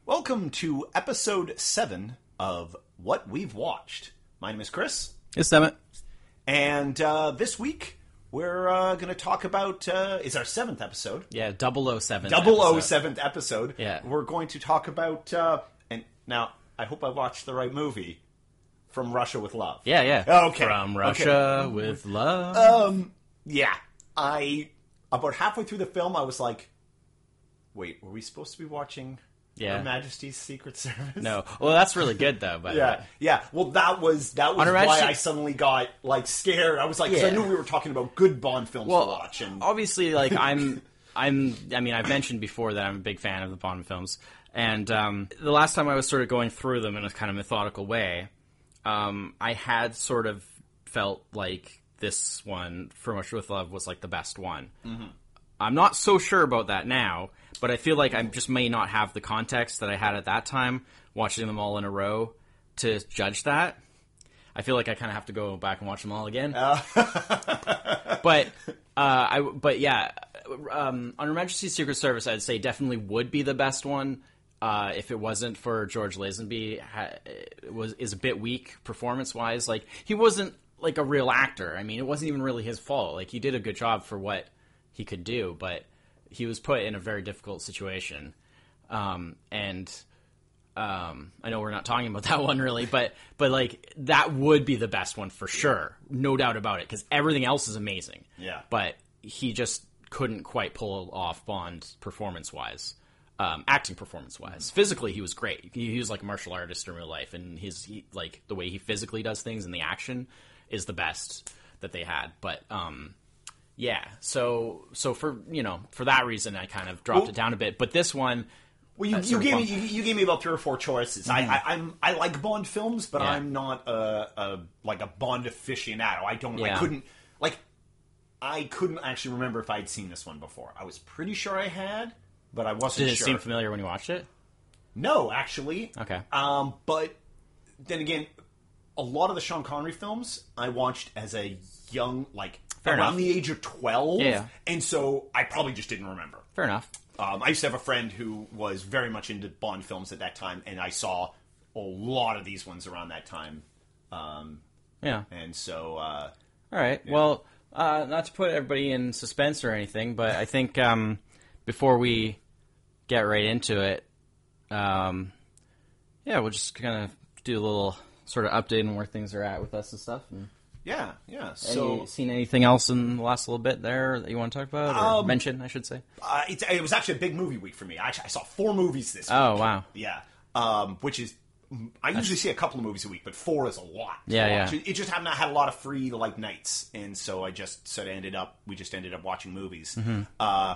Welcome to episode 7 of What We've Watched. My name is Chris. It's Emmett. And this week, we're going to talk about, it's our 7th episode. Yeah, 007th 007th episode. Yeah. We're going to talk about, and now, I hope I watched the right movie, From Russia with Love. Yeah, yeah. Okay. From Russia with Love. Yeah. About halfway through the film, I was like, wait, were we supposed to be watching... Yeah. Her Majesty's Secret Service? No. Well, that's really good, though, by the way. Yeah. Well, that was why I suddenly got, scared. I was like, 'cause I knew we were talking about good Bond films to watch. And obviously, I've mentioned before that I'm a big fan of the Bond films. And the last time I was sort of going through them in a kind of methodical way, I had sort of felt like this one, From Russia with Love, was, the best one. Mm-hmm. I'm not so sure about that now, but I feel like I just may not have the context that I had at that time, watching them all in a row, to judge that. I feel like I kind of have to go back and watch them all again. But on Her Majesty's Secret Service, I'd say definitely would be the best one. If it wasn't for George Lazenby, is a bit weak performance-wise. He wasn't a real actor. I mean, it wasn't even really his fault. He did a good job for what he could do, but he was put in a very difficult situation. I know we're not talking about that one really, but that would be the best one for sure. No doubt about it, because everything else is amazing. Yeah. But he just couldn't quite pull off Bond performance-wise. Acting performance-wise. Physically, he was great. He was like a martial artist in real life, and the way he physically does things and the action is the best that they had. But, yeah, so for that reason, I kind of dropped it down a bit. But this one, you gave me about 3 or 4 choices. Mm-hmm. I like Bond films, but I'm not a Bond aficionado. I couldn't actually remember if I'd seen this one before. I was pretty sure I had, but I wasn't sure. Did it seem familiar when you watched it? No, actually. Okay. But then again, a lot of the Sean Connery films I watched as a young, around the age of 12. Yeah. And so I probably just didn't remember. Fair enough. I used to have a friend who was very much into Bond films at that time, and I saw a lot of these ones around that time. Yeah. And so... all right. Yeah. Well, not to put everybody in suspense or anything, but I think before we get right into it, we'll just kind of do a little sort of update on where things are at with us and stuff. And yeah. So, seen anything else in the last little bit there that you want to talk about, or mention, I should say? It was actually a big movie week for me. I saw 4 movies this week. Oh, wow. Yeah. Which is... I usually see a couple of movies a week, but 4 is a lot. Yeah. It just happened I had a lot of free nights, and so I just sort of ended up watching movies. Mm-hmm.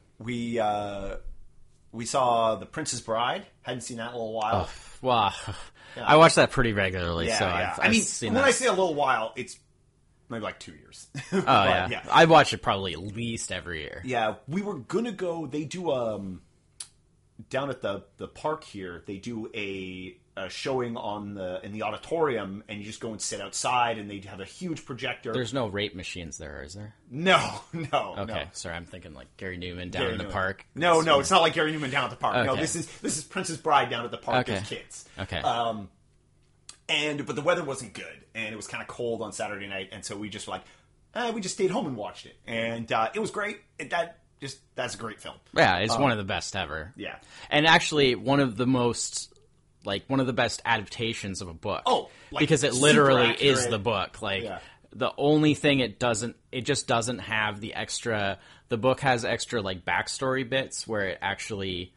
We saw The Princess Bride. Hadn't seen that in a little while. Oh, wow. Yeah. I watch that pretty regularly, so yeah. I've seen when that. I say a little while, it's maybe 2 years. Oh, yeah. I watch it probably at least every year. Yeah, we were gonna go. They do down at the park here. They do a showing in the auditorium, and you just go and sit outside, and they have a huge projector. There's no rape machines there, is there? No. Okay, sorry, I'm thinking Gary Newman down in the park. No, it's not like Gary Newman down at the park. Okay. No, this is Princess Bride down at the park as kids. Okay. But the weather wasn't good, and it was kind of cold on Saturday night, and so we just were we just stayed home and watched it, and it was great. That's a great film. Yeah, it's one of the best ever. Yeah, and actually one of the best adaptations of a book. Oh, because it literally is the book. The only thing it just doesn't have the extra. The book has extra backstory bits where it actually,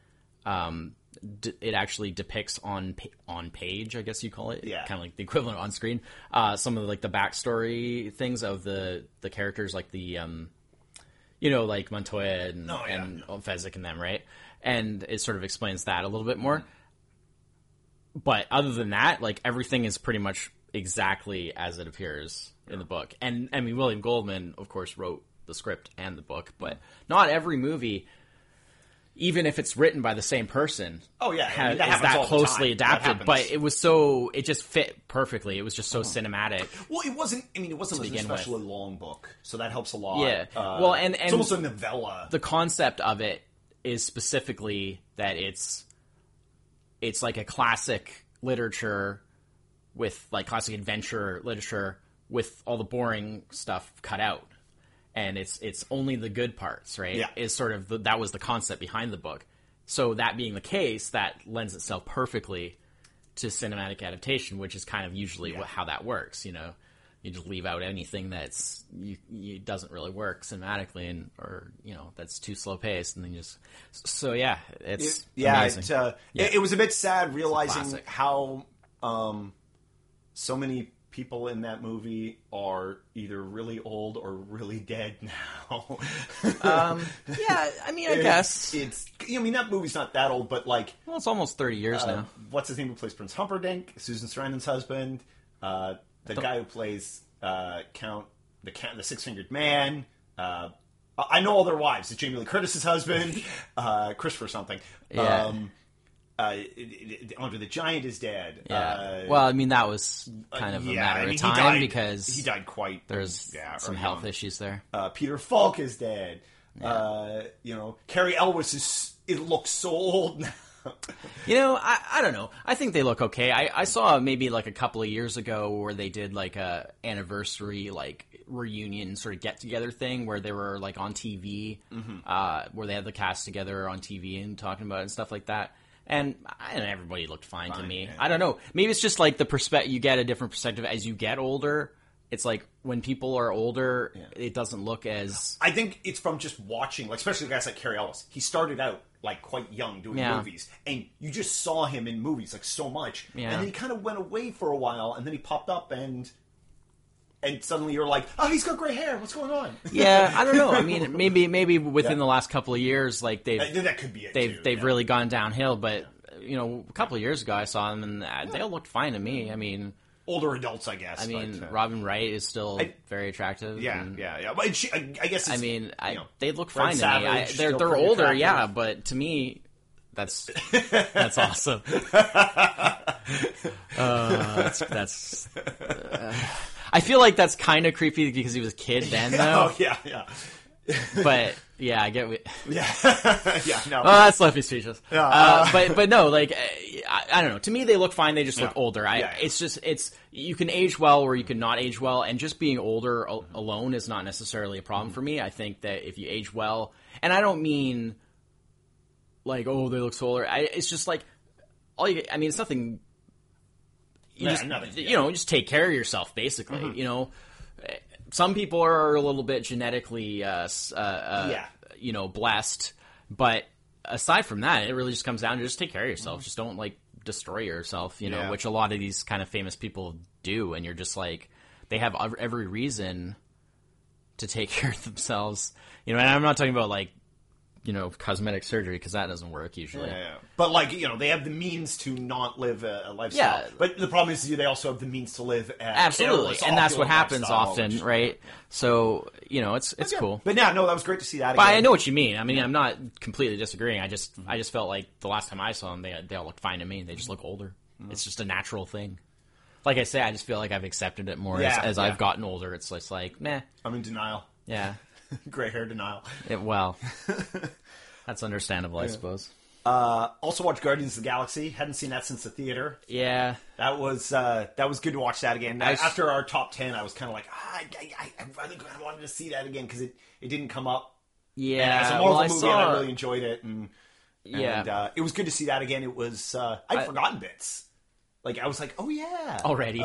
depicts on page, I guess you call it. Yeah. Kind of like the equivalent on screen. Some of the backstory things of the characters, Montoya and Fezzik and them, right? And it sort of explains that a little bit more. But other than that, everything is pretty much exactly as it appears in the book. And, I mean, William Goldman, of course, wrote the script and the book, but not every movie, even if it's written by the same person, is that closely adapted. But it just fit perfectly. It was just so cinematic. Well, it wasn't an especially long book, so that helps a lot. Yeah. And it's almost a novella. The concept of it is specifically that it's it's like a classic literature with like classic adventure literature with all the boring stuff cut out, and it's only the good parts, right? Yeah. Is sort of that was the concept behind the book. So that being the case, that lends itself perfectly to cinematic adaptation, which is kind of usually how that works. You know, you just leave out anything that's you doesn't really work cinematically, and or you know that's too slow paced, and then you just it's amazing. It was a bit sad realizing classic. how so many people in that movie are either really old or really dead now. Yeah, I mean, I guess it's. I mean, that movie's not that old, but like, well, it's almost 30 years now. What's his name who plays Prince Humperdinck? Susan Sarandon's husband. The guy who plays Count, the Six-Fingered Man. I know all their wives. It's Jamie Lee Curtis's husband, Christopher something. Yeah. Andre the Giant is dead. Yeah. Well, I mean, that was kind of a matter of time because he died quite. There's some health issues there. Peter Falk is dead. Yeah. Carrie Elwes it looks so old now. You know, I don't know. I think they look okay. I saw maybe like a couple of years ago where they did like a anniversary like reunion sort of get together thing where they were like on TV, where they had the cast together on TV and talking about it and stuff like that. And everybody looked fine to me. Yeah. I don't know. Maybe it's just like the perspective. You get a different perspective as you get older. It's like when people are older, it doesn't look as. I think it's from just watching, like especially guys like Carrie Elwes. He started out like quite young doing movies, and you just saw him in movies like so much, and then he kind of went away for a while, and then he popped up, and suddenly you're like, oh, he's got gray hair. What's going on? Yeah, I don't know. I mean, maybe within the last couple of years, like that could be it. They've really gone downhill. But you know, a couple of years ago, I saw them, and they all looked fine to me. I mean, older adults, I guess. I mean, Robin Wright is still very attractive. Yeah. But I guess. I mean, they look fine to Savage, me. They're older, attractive. But to me, that's awesome. That's. I feel like that's kind of creepy because he was a kid then, though. Oh, yeah. But yeah, I get. Yeah, no. Oh, that's left me speechless. But no, like I don't know. To me, they look fine. They just look older. It's you can age well or you can not age well, and just being older alone is not necessarily a problem for me. I think that if you age well, and I don't mean like they look so older. It's just like it's nothing. Just take care of yourself, basically. You know, some people are a little bit genetically, blessed, but aside from that, it really just comes down to just take care of yourself. Just don't like destroy yourself, which a lot of these kind of famous people do, and you're just like, they have every reason to take care of themselves. And I'm not talking about like, cosmetic surgery, because that doesn't work usually. Yeah. But like, they have the means to not live a lifestyle. Yeah. But the problem is they also have the means to live absolutely, and that's what happens often, right? So it's cool. But that was great to see that. But again. I know what you mean. I mean, I'm not completely disagreeing. I just felt like the last time I saw them, they all looked fine to me. They just look older. It's just a natural thing. Like I say, I just feel like I've accepted it more as I've gotten older. It's just like, meh. I'm in denial. Yeah. Gray hair denial. That's understandable, I suppose. Also watched Guardians of the Galaxy. Hadn't seen that since the theater. Yeah, that was good to watch that again. After our top 10, I was kind of like, I really kind of wanted to see that again because it didn't come up. Yeah, and as a Marvel movie, I really enjoyed it, and it was good to see that again. It was I'd forgotten bits. Like I was like, oh yeah, already.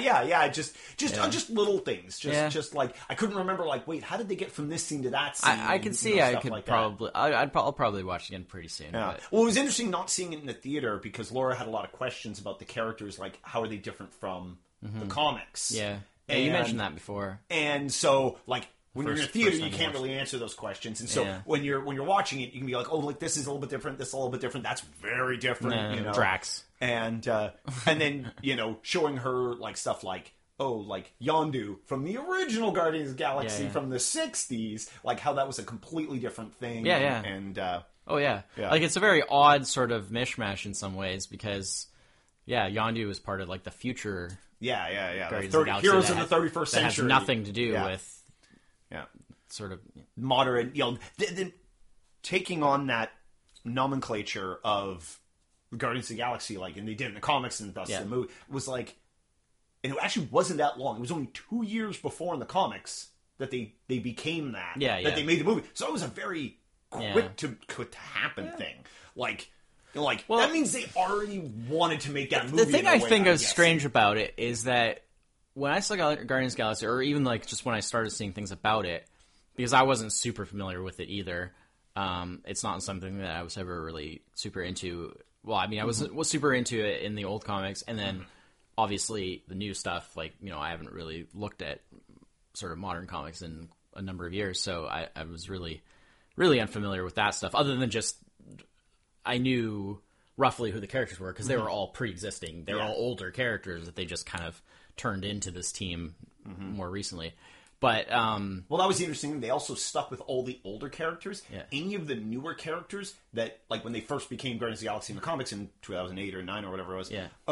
Just little things. Just like I couldn't remember. Like, wait, how did they get from this scene to that scene? I can see. I could probably. I'll probably watch again pretty soon. Yeah. But. Well, it was interesting not seeing it in the theater because Laura had a lot of questions about the characters. Like, how are they different from the comics? Yeah. And you mentioned that before. And so, like. When you're in a theater, you can't really answer those questions, and so when you're watching it, you can be like, "Oh, like this is a little bit different. This is a little bit different. That's very different." Drax, and then showing her like stuff like, "Oh, like Yondu from the original Guardians of the Galaxy from the '60s, like how that was a completely different thing." Yeah. And like it's a very odd sort of mishmash in some ways because Yondu is part of like the future. Yeah. Heroes in the 31st century. That has nothing to do with. Yeah, sort of modern. Taking on that nomenclature of Guardians of the Galaxy, like, and they did it in the comics and thus Yeah. the movie, was like, and it actually wasn't that long. It was only 2 years before in the comics that they became that. Yeah, that they made the movie. So it was a very quick to happen thing. Like, well, that means they already wanted to make that movie. The thing I think is strange about it is that when I saw Guardians of the Galaxy, or even like just when I started seeing things about it, because I wasn't super familiar with it either. It's not something that I was ever really super into. Well, I mean, I was super into it in the old comics, and then obviously the new stuff. Like, you know, I haven't really looked at sort of modern comics in a number of years, so I was really, really unfamiliar with that stuff. Other than just I knew roughly who the characters were because they were all pre-existing. They were all older characters that they just kind of turned into this team more recently. But well, that was the interesting thing. They also stuck with all the older characters. Yeah. Any of the newer characters that, like, when they first became Guardians of the Galaxy in the comics in 2008 or 9 or whatever it was,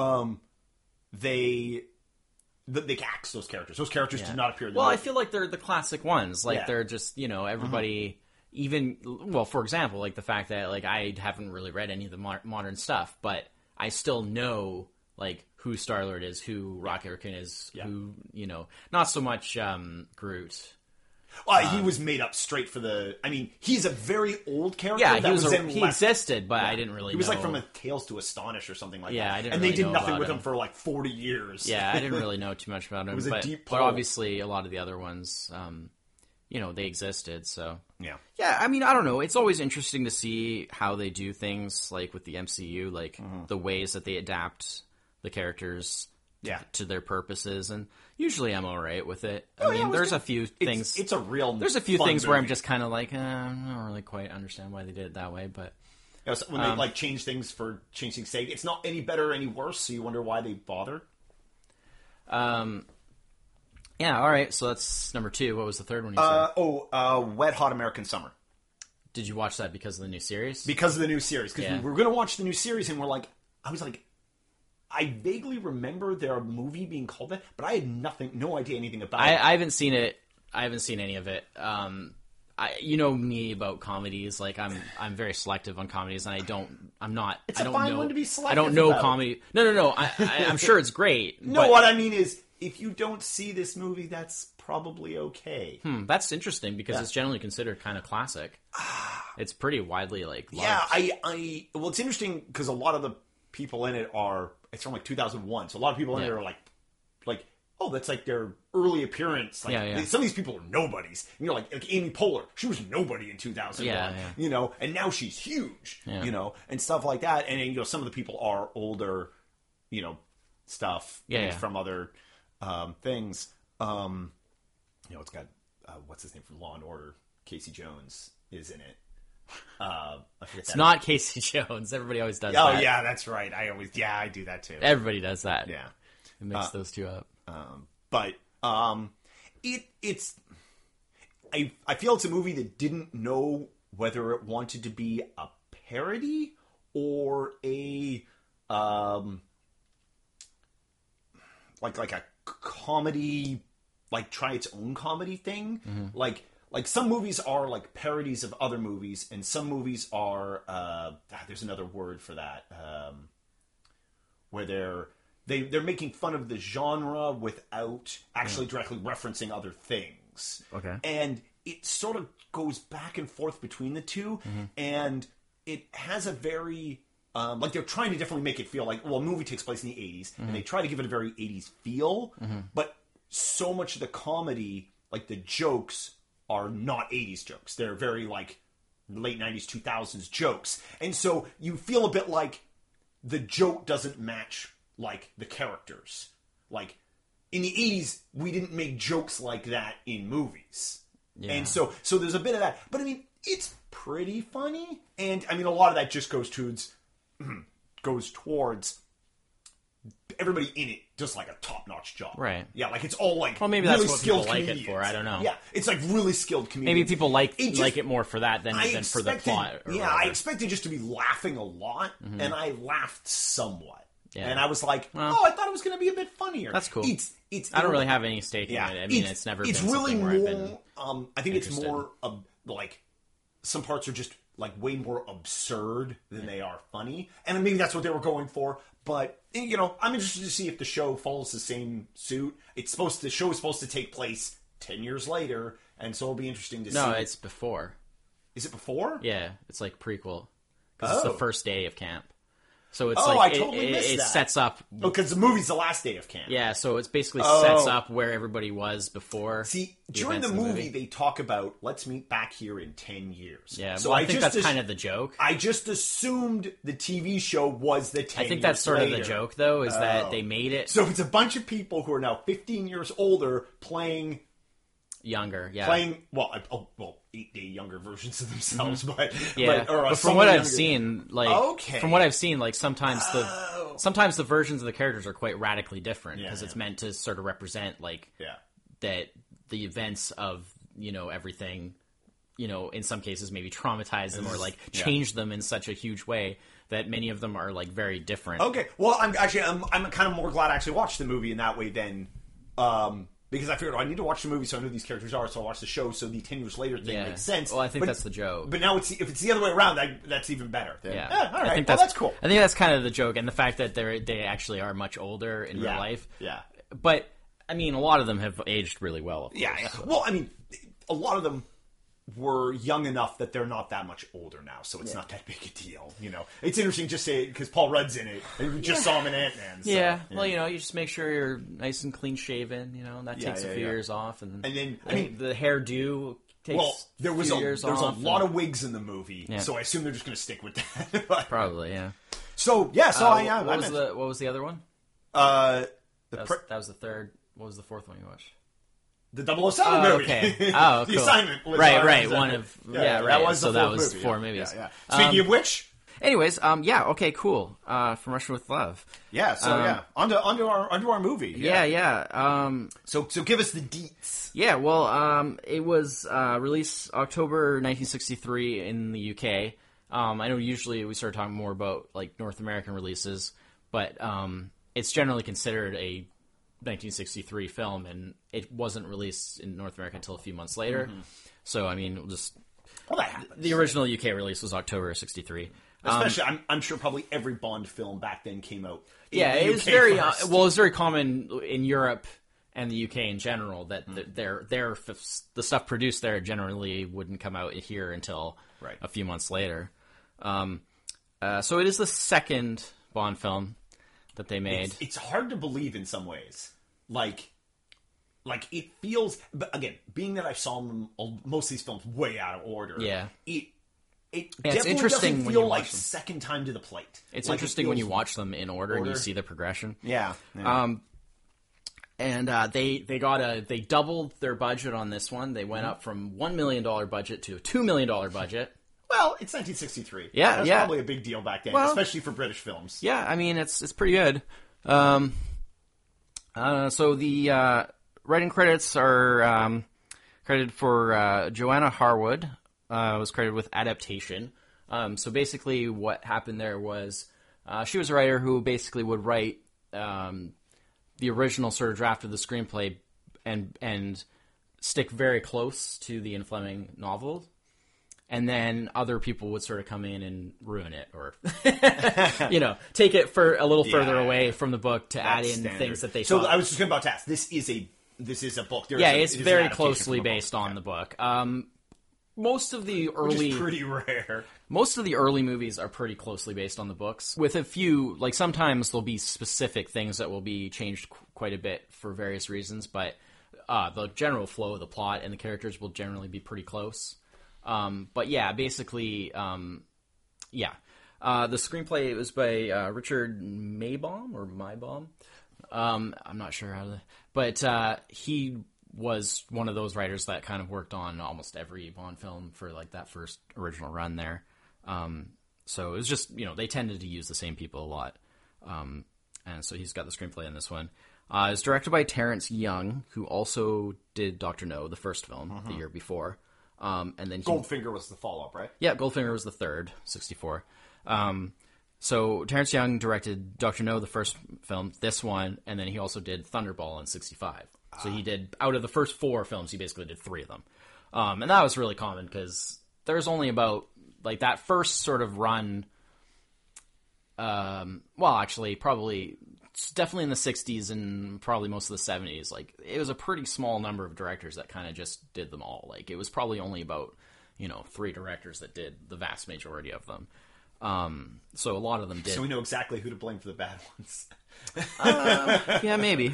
they axed those characters. Those characters did not appear in the movie. I feel like they're the classic ones. Like, they're just, you know, everybody... Even, well, for example, like the fact that, like, I haven't really read any of the modern stuff, but I still know, like, who Star-Lord is, who Rocket Raccoon is, who, you know, not so much Groot. He was made up straight for the... I mean, he's a very old character. Yeah, that he existed, but I didn't really know. He was like from a Tales to Astonish or something like that. I didn't and really they did know nothing about with him him for like 40 years. Yeah, I didn't really know too much about him. It was a deep but pull. obviously a lot of the other ones, you know, they existed, so... Yeah, I mean, I don't know. It's always interesting to see how they do things, like, with the MCU, like, the ways that they adapt the characters to their purposes, and usually I'm alright with it. I mean, there's a few things... It's a real There's a few fun things movie. where I'm just kind of like, I don't really quite understand why they did it that way, but... You know, when they, like, change things for changing sake, it's not any better or any worse, so you wonder why they bother. Yeah, alright, so that's number 2. What was the third one you said? Wet Hot American Summer. Did you watch that because of the new series? Because of the new series. Because we were going to watch the new series, and I was like, I vaguely remember their movie being called that, but I had no idea anything about it. I haven't seen it. I haven't seen any of it. You know me about comedies. Like, I'm very selective on comedies, and I'm not. It's I don't a fine know, one to be selective I don't know about. comedy. No. I'm sure it's great. No, but, what I mean is, if you don't see this movie, that's probably okay. That's interesting because it's generally considered kind of classic. It's pretty widely, like, loved. Yeah, well, it's interesting because a lot of the people in it it's from like 2001, so a lot of people in it are like, oh, that's like their early appearance. Like, some of these people are nobodies. And you're like Amy Poehler, she was nobody in 2001. You know, and now she's huge. You know, and stuff like that. And you know, some of the people are older. You know, stuff from other things. You know, it's got what's his name from Law and Order? Casey Jones is in it. I forget it's not Casey Jones. Everybody always does that. Oh, yeah, that's right. I do that too. Everybody does that. Yeah. It mixes those two up. But it's I feel it's a movie that didn't know whether it wanted to be a parody or a like a comedy, like try its own comedy thing. Like some movies are like parodies of other movies, and some movies are there's another word for that, where they're making fun of the genre without actually directly referencing other things. Okay. And it sort of goes back and forth between the two, and it has a very like they're trying to definitely make it feel like, well, a movie takes place in the 80s, and they try to give it a very 80s feel, but so much of the comedy, like the jokes, are not 80s jokes. They're very, like, late 90s, 2000s jokes. And so you feel a bit like the joke doesn't match, like, the characters. Like, in the 80s, we didn't make jokes like that in movies. Yeah. And so there's a bit of that. But, I mean, it's pretty funny. And, I mean, a lot of that just goes towards everybody in it does like a top-notch job. Right. Yeah, like it's all like well, maybe really that's what skilled people like comedians. it for. I don't know. Yeah, it's like really skilled comedians. Maybe people like it more for that than for the plot. Or I expected just to be laughing a lot, and I laughed somewhat. Yeah. And I was like, I thought it was going to be a bit funnier. That's cool. It's I don't really have any stake in it. I mean, it's never been really something more, where I've been I think interested. it's more like some parts are just like way more absurd than they are funny, and maybe that's what they were going for. But you know, I'm interested to see if the show follows the same suit. The show is supposed to take place 10 years later, and so it'll be interesting to see. No, it's before. Is it before? Yeah, it's like prequel because it's the first day of camp. So it's I totally missed it that. sets up. Because the movie's the last day of camp. Yeah, so it's basically sets up where everybody was before. See, during the movie, they talk about, let's meet back here in 10 years. Yeah, so well, I think that's kind of the joke. I just assumed the TV show was the 10 years I think that's sort later. of the joke, though, is that they made it So it's a bunch of people who are now 15 years older playing, younger. Yeah, 8-day younger versions of themselves, but yeah. But from what I've seen, sometimes the versions of the characters are quite radically different because it's meant to sort of represent that the events of everything, in some cases maybe traumatize them or change them in such a huge way that many of them are very different. Okay, well, I'm kind of more glad I actually watched the movie in that way then. Because I figured I need to watch the movie so I know who these characters are, so I'll watch the show so the 10 years later thing makes sense. Well, I think that's the joke. But now if it's the other way around, that's even better. Yeah. All right. I think that's cool. I think that's kind of the joke, and the fact that they actually are much older in real life. Yeah. But, I mean, a lot of them have aged really well, of course. Yeah. Well, I mean, a lot of them were young enough that they're not that much older now, so it's not that big a deal. It's interesting just say because Paul Rudd's in it, and we just saw him in Ant-Man. So, yeah. Well, you just make sure you're nice and clean shaven. And that takes a few years off, and then the hairdo takes. There was years a off, lot of wigs in the movie, so I assume they're just going to stick with that. Probably, yeah. So what was the other one? That was the third. What was the fourth one you watched? The 007 movie. Okay. Oh, cool. The Assignment. Was right. One of right. That was so that was movie, 4 movies. Yeah. Speaking of which. Anyways, okay, cool. From Russia with Love. Yeah. So onto our movie. Yeah. So give us the deets. Yeah. Well, it was released October 1963 in the UK. I know usually we start talking more about North American releases, but it's generally considered a 1963 film, and it wasn't released in North America until a few months later. Mm-hmm. So, I mean, that happens. The original UK release was October 63. Especially, I'm sure probably every Bond film back then came out. It was very it's very common in Europe and the UK in general that the stuff produced there generally wouldn't come out here until a few months later. So it is the second Bond film that they made. It's hard to believe in some ways. Like it feels, but again, being that I saw most of these films way out of order. Yeah. It it's definitely interesting doesn't when feel you like watch them. Second time to the plate. It's interesting when you watch them in order and you see the progression. Yeah. And they doubled their budget on this one. They went up from $1 million budget to a $2 million budget. Well, it's 1963. Yeah, That's probably a big deal back then, especially for British films. Yeah, I mean, it's pretty good. So the writing credits are credited for Joanna Harwood. Was credited with adaptation. So basically what happened there was she was a writer who basically would write the original sort of draft of the screenplay and stick very close to the Ian Fleming novel. And then other people would sort of come in and ruin it, or take it for a little further away from the book to add in things that they. So thought. I was just about to ask. This is a book. It's very closely based on the book. Most of the early, which is pretty rare. Most of the early movies are pretty closely based on the books. With a few, sometimes there'll be specific things that will be changed quite a bit for various reasons, but the general flow of the plot and the characters will generally be pretty close. But yeah, basically, the screenplay was by Richard Maibaum. I'm not sure how to, but he was one of those writers that kind of worked on almost every Bond film for that first original run there. So it was just, they tended to use the same people a lot. And so he's got the screenplay in this one. It was directed by Terrence Young, who also did Dr. No, the first film, the year before. And then Goldfinger was the follow-up, right? Yeah, Goldfinger was the third, 64. So Terrence Young directed Dr. No, the first film, this one, and then he also did Thunderball in 65. So he did, out of the first 4 films, he basically did 3 of them. And that was really common because there's only about like that first sort of run. Well, actually, probably it's definitely in the 60s and probably most of the 70s. Like, it was a pretty small number of directors that kind of just did them all. Like, it was probably only about, 3 directors that did the vast majority of them. So a lot of them did. So we know exactly who to blame for the bad ones. Yeah, maybe.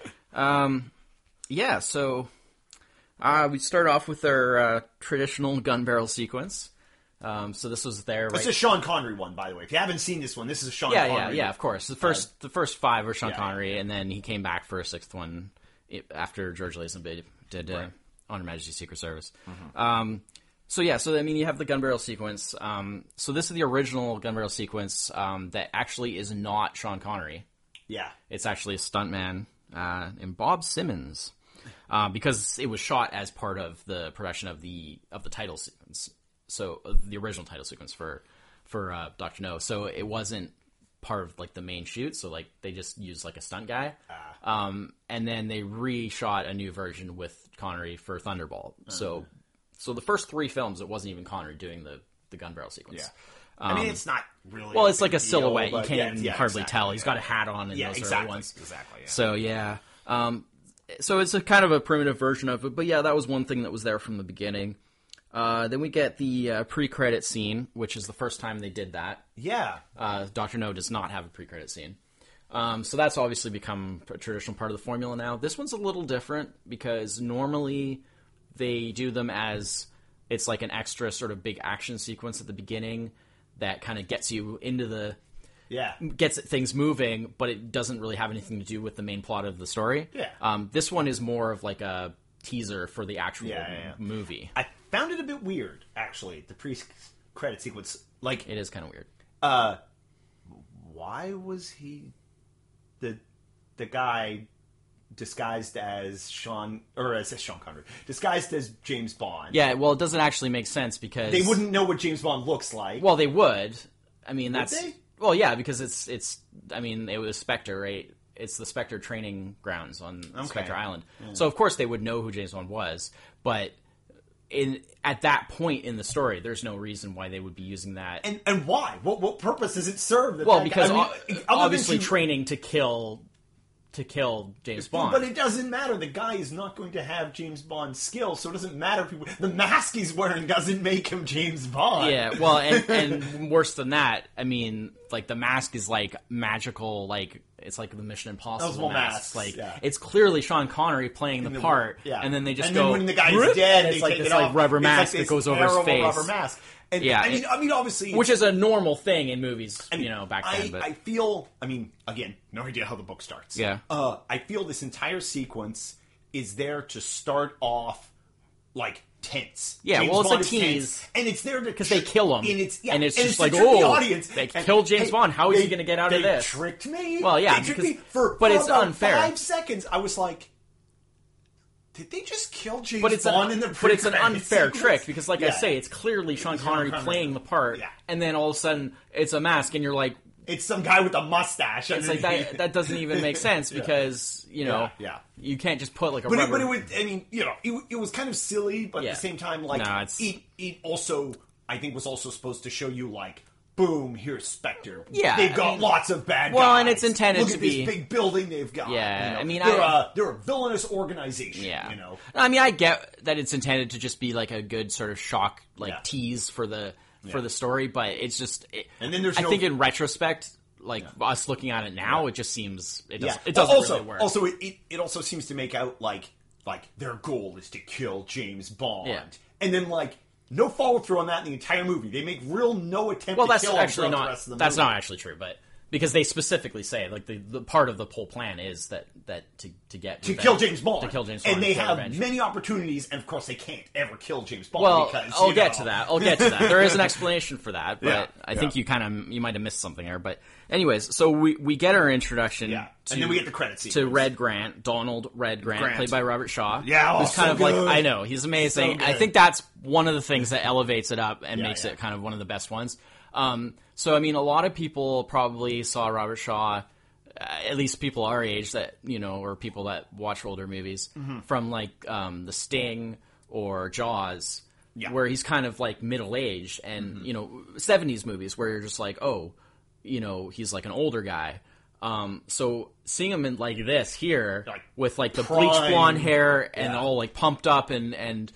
Yeah, so we start off with our traditional gun barrel sequence. So this was there. It's a Sean Connery one, by the way. If you haven't seen this one, this is a Sean Connery. Yeah, of course. The first 5 were Sean Connery, and then he came back for a 6th one after George Lazenby did On Her Majesty's Secret Service. Mm-hmm. So you have the gun barrel sequence. So this is the original gun barrel sequence that actually is not Sean Connery. Yeah, it's actually a stuntman named Bob Simmons, because it was shot as part of the production of the title sequence. So the original title sequence for Dr. No. So it wasn't part of like the main shoot. So like they just used like a stunt guy, and then they reshot a new version with Connery for Thunderball. So the first 3 films, it wasn't even Connery doing the gun barrel sequence. Yeah. I mean, it's not really. Well, it's like a silhouette. Deal, you can't hardly tell. He's got a hat on in those early ones. Exactly. Yeah. So yeah. So it's a kind of a primitive version of it, but yeah, that was one thing that was there from the beginning. Then we get the pre-credit scene, which is the first time they did that. Yeah. Dr. No does not have a pre-credit scene. So that's obviously become a traditional part of the formula now. This one's a little different because normally they do them as it's like an extra sort of big action sequence at the beginning that kind of gets you into gets things moving, but it doesn't really have anything to do with the main plot of the story. Yeah. This one is more of like a teaser for the actual movie. I found it a bit weird, actually, the pre-credit sequence. Like, it is kind of weird. Why was he the guy disguised as Sean Connery, disguised as James Bond? Yeah, well, it doesn't actually make sense because they wouldn't know what James Bond looks like. Well, they would. I mean, Would they? Well, yeah, because it's. I mean, it was Spectre, right? It's the Spectre training grounds on Spectre Island. Yeah. So of course they would know who James Bond was, but at that point in the story, there's no reason why they would be using that. And why? What purpose does it serve? Well, because obviously training to kill James Bond. But it doesn't matter. The guy is not going to have James Bond's skills, so it doesn't matter. The mask he's wearing doesn't make him James Bond. Yeah, well, and worse than that, I mean, like, the mask is, like, magical, like, it's like the Mission Impossible mask. Like, it's clearly Sean Connery playing the part, and then they just then when the guy's dead, it's like this like rubber mask that goes over his face. Rubber mask. And, I mean, obviously, which is a normal thing in movies, back then. But I feel, again, no idea how the book starts. Yeah. I feel this entire sequence is there to start off like tense. Yeah, James well, Bond it's a tease, tense, and it's there because they kill him, and it's just like, the oh, audience. They killed James Bond. How is he going to get out of this? They tricked me. Well, yeah, they tricked me for it's about unfair. 5 seconds. I was like, did they just kill James Bond in the But it's an unfair sequence? trick, because like I say, it's clearly Sean Connery playing the part, and then all of a sudden it's a mask, and you're like, it's some guy with a mustache. It's like that doesn't even make sense, because you can't just put like a rubber... But it would, it was kind of silly, but at the same time, like, it also, I think, was also supposed to show you, like, boom, here's Spectre. Yeah, they've got lots of bad guys. Well, and it's intended Look to at be this big building they've got. Yeah, they're a villainous organization. Yeah, I mean, I get that it's intended to just be like a good sort of shock, tease for the story, but it's just. And then there's I think in retrospect, like us looking at it now, it just seems it doesn't really work. Also, it also seems to make out like their goal is to kill James Bond, and then like. No follow through on that in the entire movie. They make no attempt to kill him throughout the rest of the movie. That's not actually true, but because they specifically say like the part of the whole plan is that to kill James Bond. To kill James Bond. And they have many opportunities, and of course they can't ever kill James Bond. Well, because, I'll get to that. There is an explanation for that, but I think you might have missed something there. But anyways, so we get our introduction. Yeah. And then we get the credit sequence. To Red Grant, Donald Red Grant, played by Robert Shaw. Yeah, who's kind of good. like, I know, he's amazing. So I think that's one of the things that elevates it up and makes it kind of one of the best ones. So, I mean, a lot of people probably saw Robert Shaw, at least people our age that, or people that watch older movies, from like The Sting or Jaws. Yeah. where he's kind of like middle-aged, and, 70s movies where you're just like, oh, he's like an older guy. So seeing him in like this here, like with like the prime. bleach blonde hair and Yeah. all like pumped up and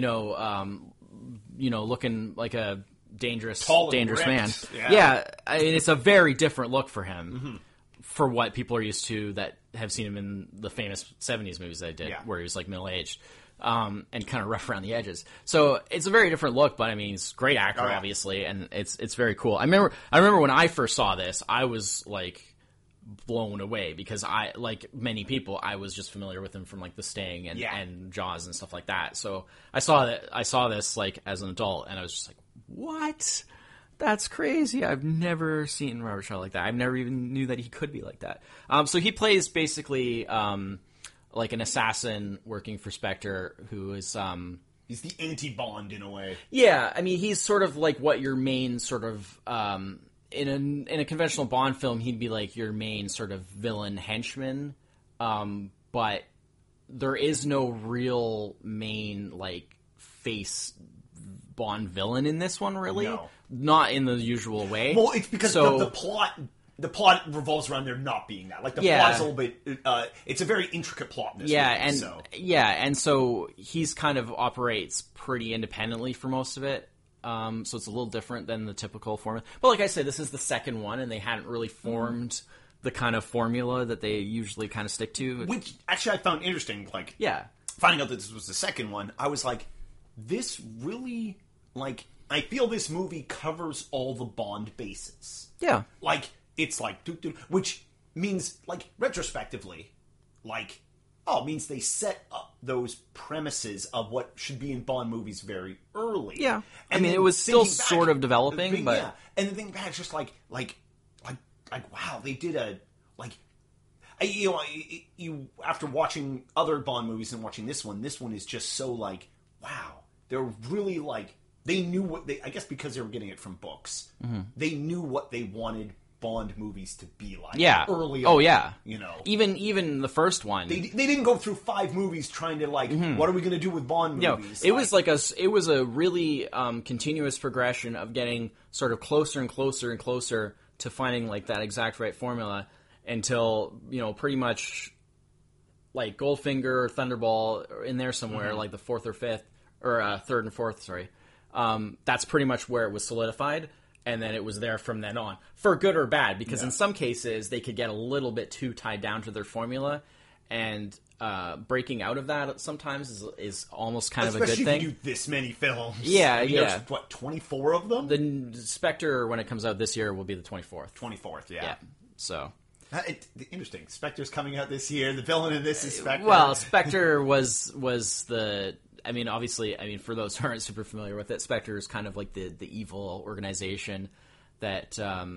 looking like a dangerous Tall and man. ripped. Yeah, I mean, it's a very different look for him for what people are used to that have seen him in the famous 70s movies that I did, where he was like middle-aged. And kind of rough around the edges. So it's a very different look, but I mean, he's a great actor, obviously, and it's very cool. I remember when I first saw this, I was like blown away because I, like many people, I was just familiar with him from like The Sting and Jaws and stuff like that. So I saw this like as an adult, and I was just like, what? That's crazy. I've never seen Robert Shaw like that. I've never even knew that he could be like that. So he plays basically like an assassin working for Spectre who is... he's the anti-Bond in a way. Yeah, I mean, he's sort of like what your main sort of... in a conventional Bond film, he'd be like your main sort of villain henchman. But there is no real main, like, face Bond villain in this one, really. No. Not in the usual way. Well, it's because the plot revolves around there not being that. Like, the plot is a little bit... it's a very intricate plot in this movie, and so he's kind of operates pretty independently for most of it. So it's a little different than the typical formula. But like I said, this is the second one, and they hadn't really formed the kind of formula that they usually kind of stick to. Which, actually, I found interesting. Like, yeah. Finding out that this was the second one, I was like, this really... Like, I feel this movie covers all the Bond bases. Yeah. Like... It's like, which means, like, retrospectively, like, it means they set up those premises of what should be in Bond movies very early. Yeah. And I mean, it was still sort of developing, but... Yeah. And the thing back, it's just like, wow, they did a, like, you after watching other Bond movies and watching this one is just so, like, wow. They're really, like, they knew what they, I guess because they were getting it from books, they knew what they wanted Bond movies to be like. Yeah. Early on. Oh, yeah. Even the first one. They didn't go through 5 movies trying to, like, what are we going to do with Bond movies? It was it was a really continuous progression of getting sort of closer and closer and closer to finding, like, that exact right formula until, pretty much, like, Goldfinger or Thunderball are in there somewhere, like the 4th or 5th, or 3rd and 4th, sorry. That's pretty much where it was solidified. And then it was there from then on, for good or bad, because in some cases they could get a little bit too tied down to their formula, and breaking out of that sometimes is almost kind of a good thing. Especially if you do this many films. Yeah, There's, 24 of them? The Spectre, when it comes out this year, will be the 24th. 24th, Yeah, so... Interesting. Spectre's coming out this year. The villain in this is Spectre. Well, Spectre was the... I mean, obviously, for those who aren't super familiar with it, Spectre is kind of like the evil organization that,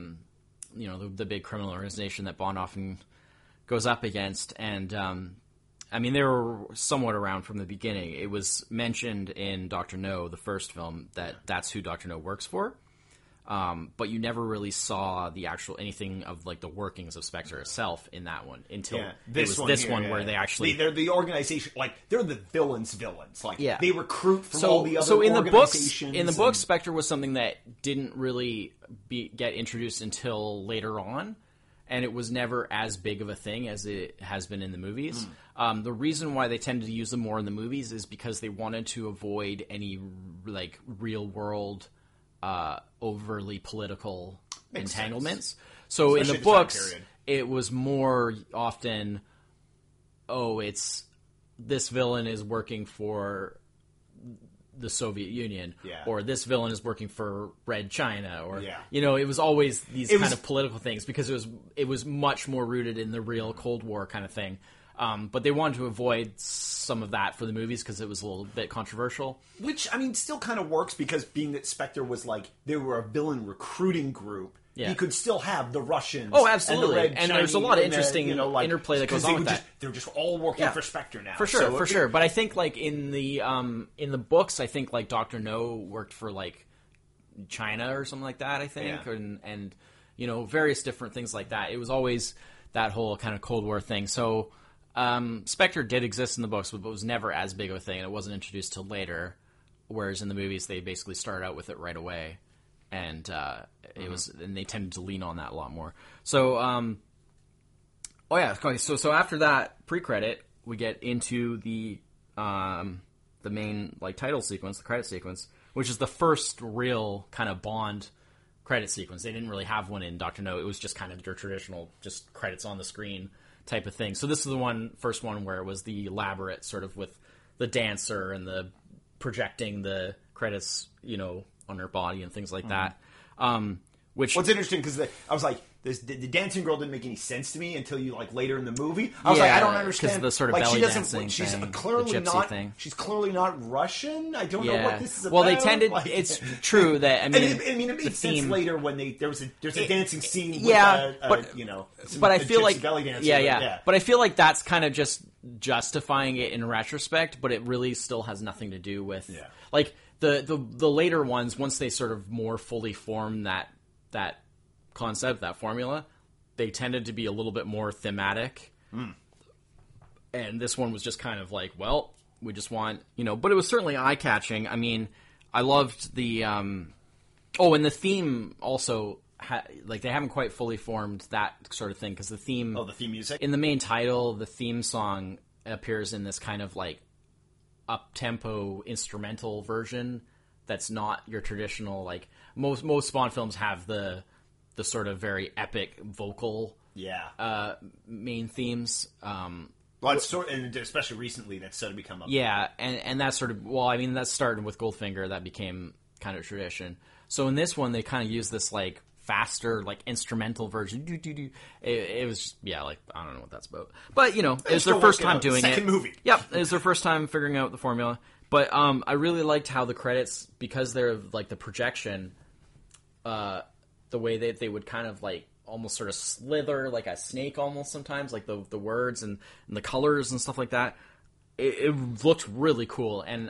the big criminal organization that Bond often goes up against. And, they were somewhat around from the beginning. It was mentioned in Dr. No, the first film, that's who Dr. No works for. But you never really saw the actual anything of like the workings of Spectre itself in that one until this one where they actually they're the organization, like they're the villains. Like they recruit from all the other so in organizations. The books, Spectre was something that didn't really get introduced until later on, and it was never as big of a thing as it has been in the movies. The reason why they tended to use them more in the movies is because they wanted to avoid any like real world. Overly political entanglements. So especially in the books, it was more often, it's this villain is working for the Soviet Union, or this villain is working for Red China, or it was always these kind of political things because it was much more rooted in the real Cold War kind of thing. But they wanted to avoid some of that for the movies because it was a little bit controversial. Which, still kind of works because being that Spectre was like, they were a villain recruiting group, you could still have the Russians. Oh, absolutely. And there's a lot of interesting interplay that goes on with that. They're just all working for Spectre now. For sure. But I think like in the books, I think like Dr. No worked for like China or something like that, I think. And various different things like that. It was always that whole kind of Cold War thing. So... Spectre did exist in the books, but was never as big of a thing, and it wasn't introduced till later. whereas in the movies they basically started out with it right away, and and they tended to lean on that a lot more. So, so after that pre-credit, we get into the main like title sequence, the credit sequence, which is the first real kind of Bond credit sequence. They didn't really have one in Dr. No. It was just kind of your traditional, just credits on the screen type of thing. So this is the first one where it was the elaborate sort of with the dancer and the projecting the credits, on her body and things like that. What's interesting, because I was like, the dancing girl didn't make any sense to me until you like later in the movie. I was like, I don't understand because the sort of like, belly she doesn't. dancing She's thing, clearly the gypsy not. thing. She's clearly not Russian. I don't know what this is about. Well, they tended. It's true that it made sense later when there's a dancing scene. With but I feel like belly dancer. But I feel like that's kind of just justifying it in retrospect. But it really still has nothing to do with like the later ones. Once they sort of more fully form that concept, that formula, they tended to be a little bit more thematic. And this one was just kind of like, well, we just want, but it was certainly eye-catching. I mean, I loved the, and the theme also, they haven't quite fully formed that sort of thing, because the theme... Oh, the theme music? In the main title, the theme song appears in this kind of, like, up-tempo instrumental version that's not your traditional, like, most Bond films have the sort of very epic vocal main themes. Well, it's and especially recently, that's started to become and that's sort of, well, I mean, that started with Goldfinger, that became kind of tradition. So in this one, they kind of use this, like, faster, like, instrumental version. It was just, like, I don't know what that's about. But, it was their first time doing it. Second movie. Yep, it was their first time figuring out the formula. But I really liked how the credits, because they're, like, the projection, the way that they would kind of, like, almost sort of slither like a snake almost sometimes, like the words and the colors and stuff like that. It looked really cool, and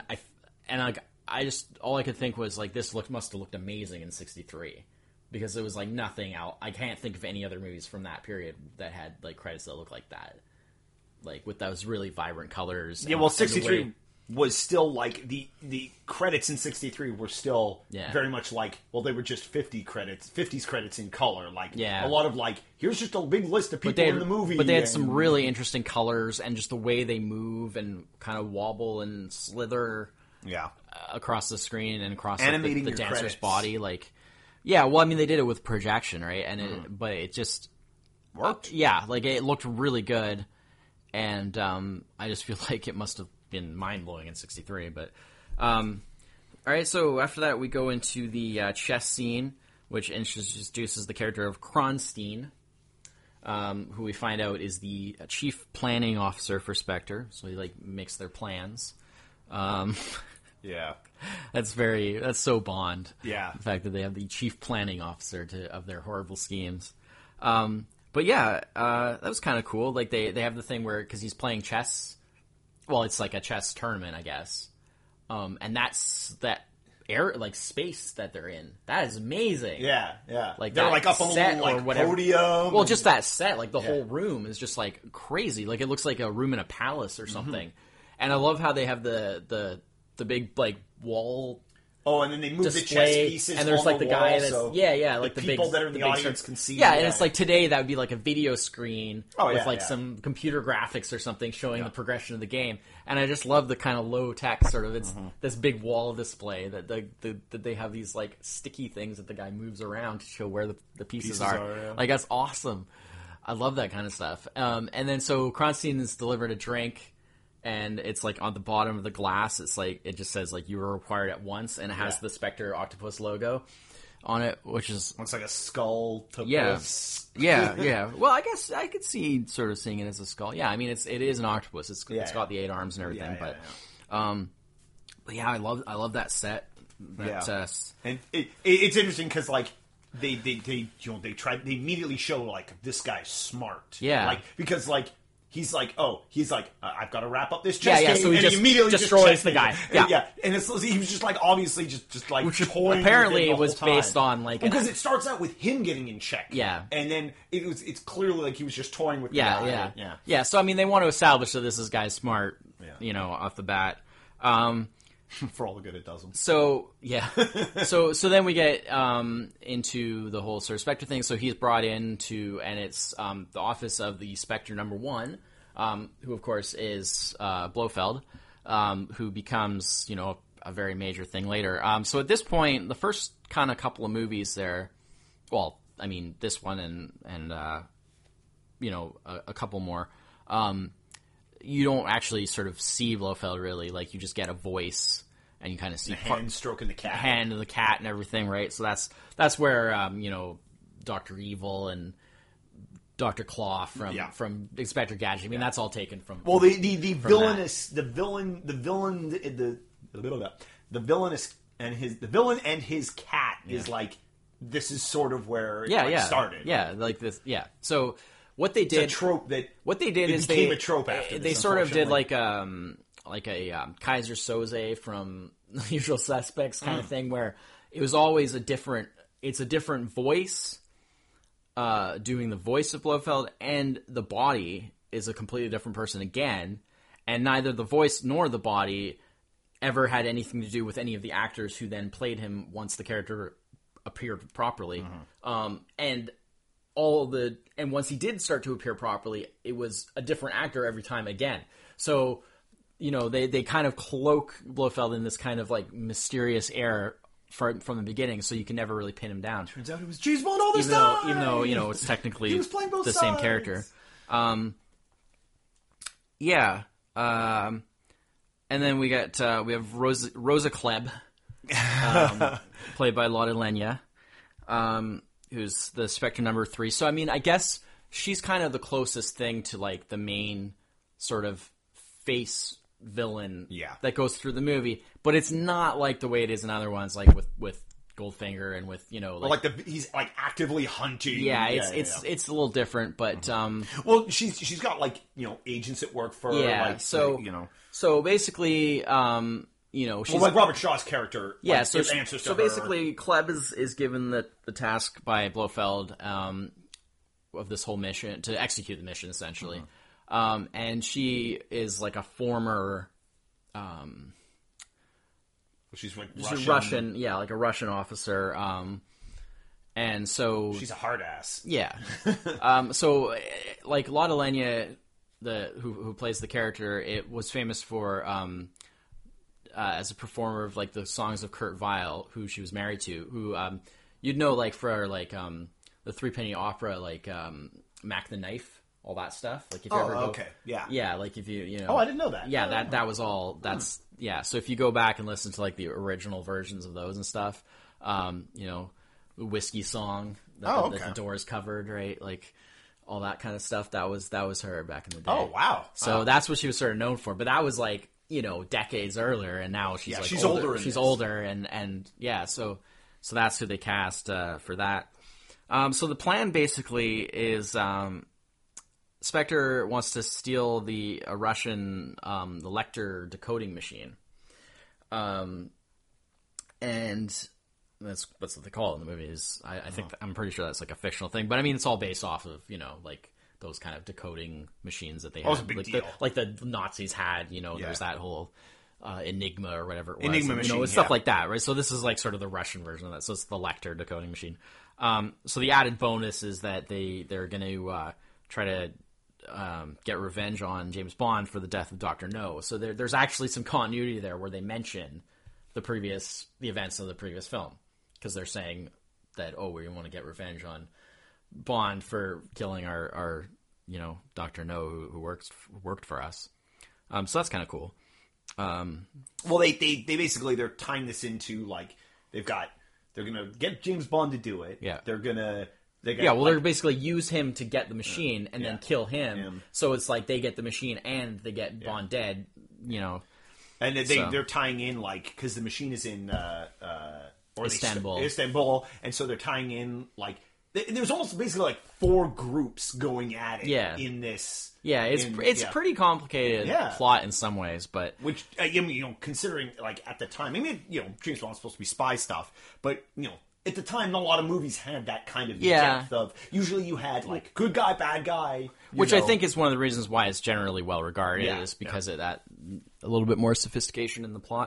I just, all I could think was, like, this must have looked amazing in '63, because it was like nothing out. I can't think of any other movies from that period that had, like, credits that looked like that, like with those really vibrant colors. Yeah, well, '63 was still like the credits in '63 were still very much like, well, they were just 50s credits in color, like a lot of, like, here's just a big list of people in the movie. But they had some really interesting colors, and just the way they move and kind of wobble and slither across the screen and across animating the dancer's credits. body, like, well, I mean, they did it with projection, right? And but it just worked. Like, it looked really good, and I just feel like it must have been mind-blowing in '63, but all right, so after that we go into the chess scene, which introduces the character of Kronstein, who we find out is the chief planning officer for Spectre, so he, like, makes their plans. That's so Bond. The fact that they have the chief planning officer of their horrible schemes. But that was kind of cool. Like, they have the thing where, because he's playing chess. Well, it's like a chess tournament, I guess. And that's that space that they're in. That is amazing. Like, they're like up on the little, like, podium. Well, just that set, like the whole room is just, like, crazy. Like, it looks like a room in a palace or something. And I love how they have the big, like, wall. Oh, and then they move display, the chess pieces, and there's, like, the guy that's like the people big, that are in the audience can see. And it's like today that would be like a video screen with some computer graphics or something showing the progression of the game. And I just love the kind of low tech sort of. It's this big wall display that they have these, like, sticky things that the guy moves around to show where the pieces are. Like, that's awesome. I love that kind of stuff. And then so Kronstein is delivered a drink. And it's, like, on the bottom of the glass, it's like, it just says, like, you were required at once, and it has the Spectre Octopus logo on it, which is... Looks like a skull. Yeah. Well, I guess I could see sort of seeing it as a skull. Yeah, I mean, it is an octopus. It's got the 8 arms and everything, but I love that set. And it's interesting because, like, they immediately show, like, this guy's smart. Yeah. Because I've got to wrap up this chess game. So he and just he immediately destroys the guy. Yeah. And he was just, like, obviously just like, which toying apparently with it the was whole time. based on, like, because it starts out with him getting in check. Yeah. And then it's clearly like he was just toying with the guy. Yeah. So I mean, they want to establish that this guy's smart, off the bat. For all the good it does them. So yeah, so then we get into the whole Sir Spectre thing. So he's brought into, and it's the office of the Spectre #1, who of course is Blofeld, who becomes a very major thing later. So at this point, the first kind of couple of movies there, well, I mean this one and a couple more. You don't actually sort of see Blofeld really, like you just get a voice and you kind of see the hand stroking the cat, hand of the cat and everything, right? So that's where Dr. Evil and Dr. Claw from Inspector Gadget. I mean, that's all taken from. Well, the villainous, the villain and his cat is like, this is sort of where it started. Yeah, like this. Yeah, so. What they did, it's a trope that what they did is became a trope after they this, sort of did like a Kaiser Soze from The Usual Suspects kind of thing, where it was always a different voice doing the voice of Blofeld, and the body is a completely different person again, and neither the voice nor the body ever had anything to do with any of the actors who then played him once the character appeared properly, and once he did start to appear properly, it was a different actor every time again. So, they kind of cloak Blofeld in this kind of like mysterious air from the beginning, so you can never really pin him down. Turns out it was James Bond all this time! Even though it's technically he was playing both the sides. same character. And then we have Rosa Klebb, played by Lotte Lenya. Who's the Spectre #3. So, I mean, I guess she's kind of the closest thing to, like, the main sort of face villain that goes through the movie. But it's not like the way it is in other ones, like with Goldfinger and with, he's, like, actively hunting. Yeah, it's a little different, but... well, she's got, like, agents at work for her. Yeah, like, so basically... she's like Robert Shaw's character. Yeah, like, so basically, Klebb is given the task by Blofeld of this whole mission to execute the mission, essentially, and she is like a former. She's like Russian, like a Russian officer, and so she's a hard ass. Yeah, so like Lotte Lenya, who plays the character, it was famous for. As a performer of like the songs of Kurt Weill, who she was married to, who you'd know like for like the Three Penny Opera, like Mac the Knife, all that stuff. Like if you ever go, yeah, like if you know, I didn't know that. Yeah, that was all. That's So if you go back and listen to like the original versions of those and stuff, the Whiskey Song, that the Doors covered, right, like. All that kind of stuff. That was her back in the day. Oh wow! So that's what she was sort of known for. But that was like decades earlier, and now she's like she's older. She's older, and so that's who they cast for that. So the plan basically is Spectre wants to steal a Russian the Lecter decoding machine, and that's what they call it in the movie. I think I'm pretty sure that's like a fictional thing, but I mean it's all based off of like those kind of decoding machines that they had, a big deal. Like the Nazis had. There's that whole Enigma or whatever it was, Enigma machine, stuff like that, right? So this is like sort of the Russian version of that. So it's the Lecter decoding machine. So the added bonus is that they're going to try to get revenge on James Bond for the death of Dr. No. So there's actually some continuity there where they mention the events of the previous film. Because they're saying that, we want to get revenge on Bond for killing our Dr. No who worked for us. So that's kind of cool. Well, they basically they're tying this into like they're gonna get James Bond to do it. Yeah, they're basically use him to get the machine and then kill him. So it's like they get the machine and they get Bond dead. And they're tying in like because the machine is in. Istanbul, and so they're tying in like there's almost basically like 4 groups going at it in this. Yeah, it's pretty complicated plot in some ways, but which considering like at the time, I mean James Bond's supposed to be spy stuff, but at the time, a lot of movies had that kind of depth of. Usually, you had like good guy, bad guy, which I think is one of the reasons why it's generally well regarded is because of that a little bit more sophistication in the plot.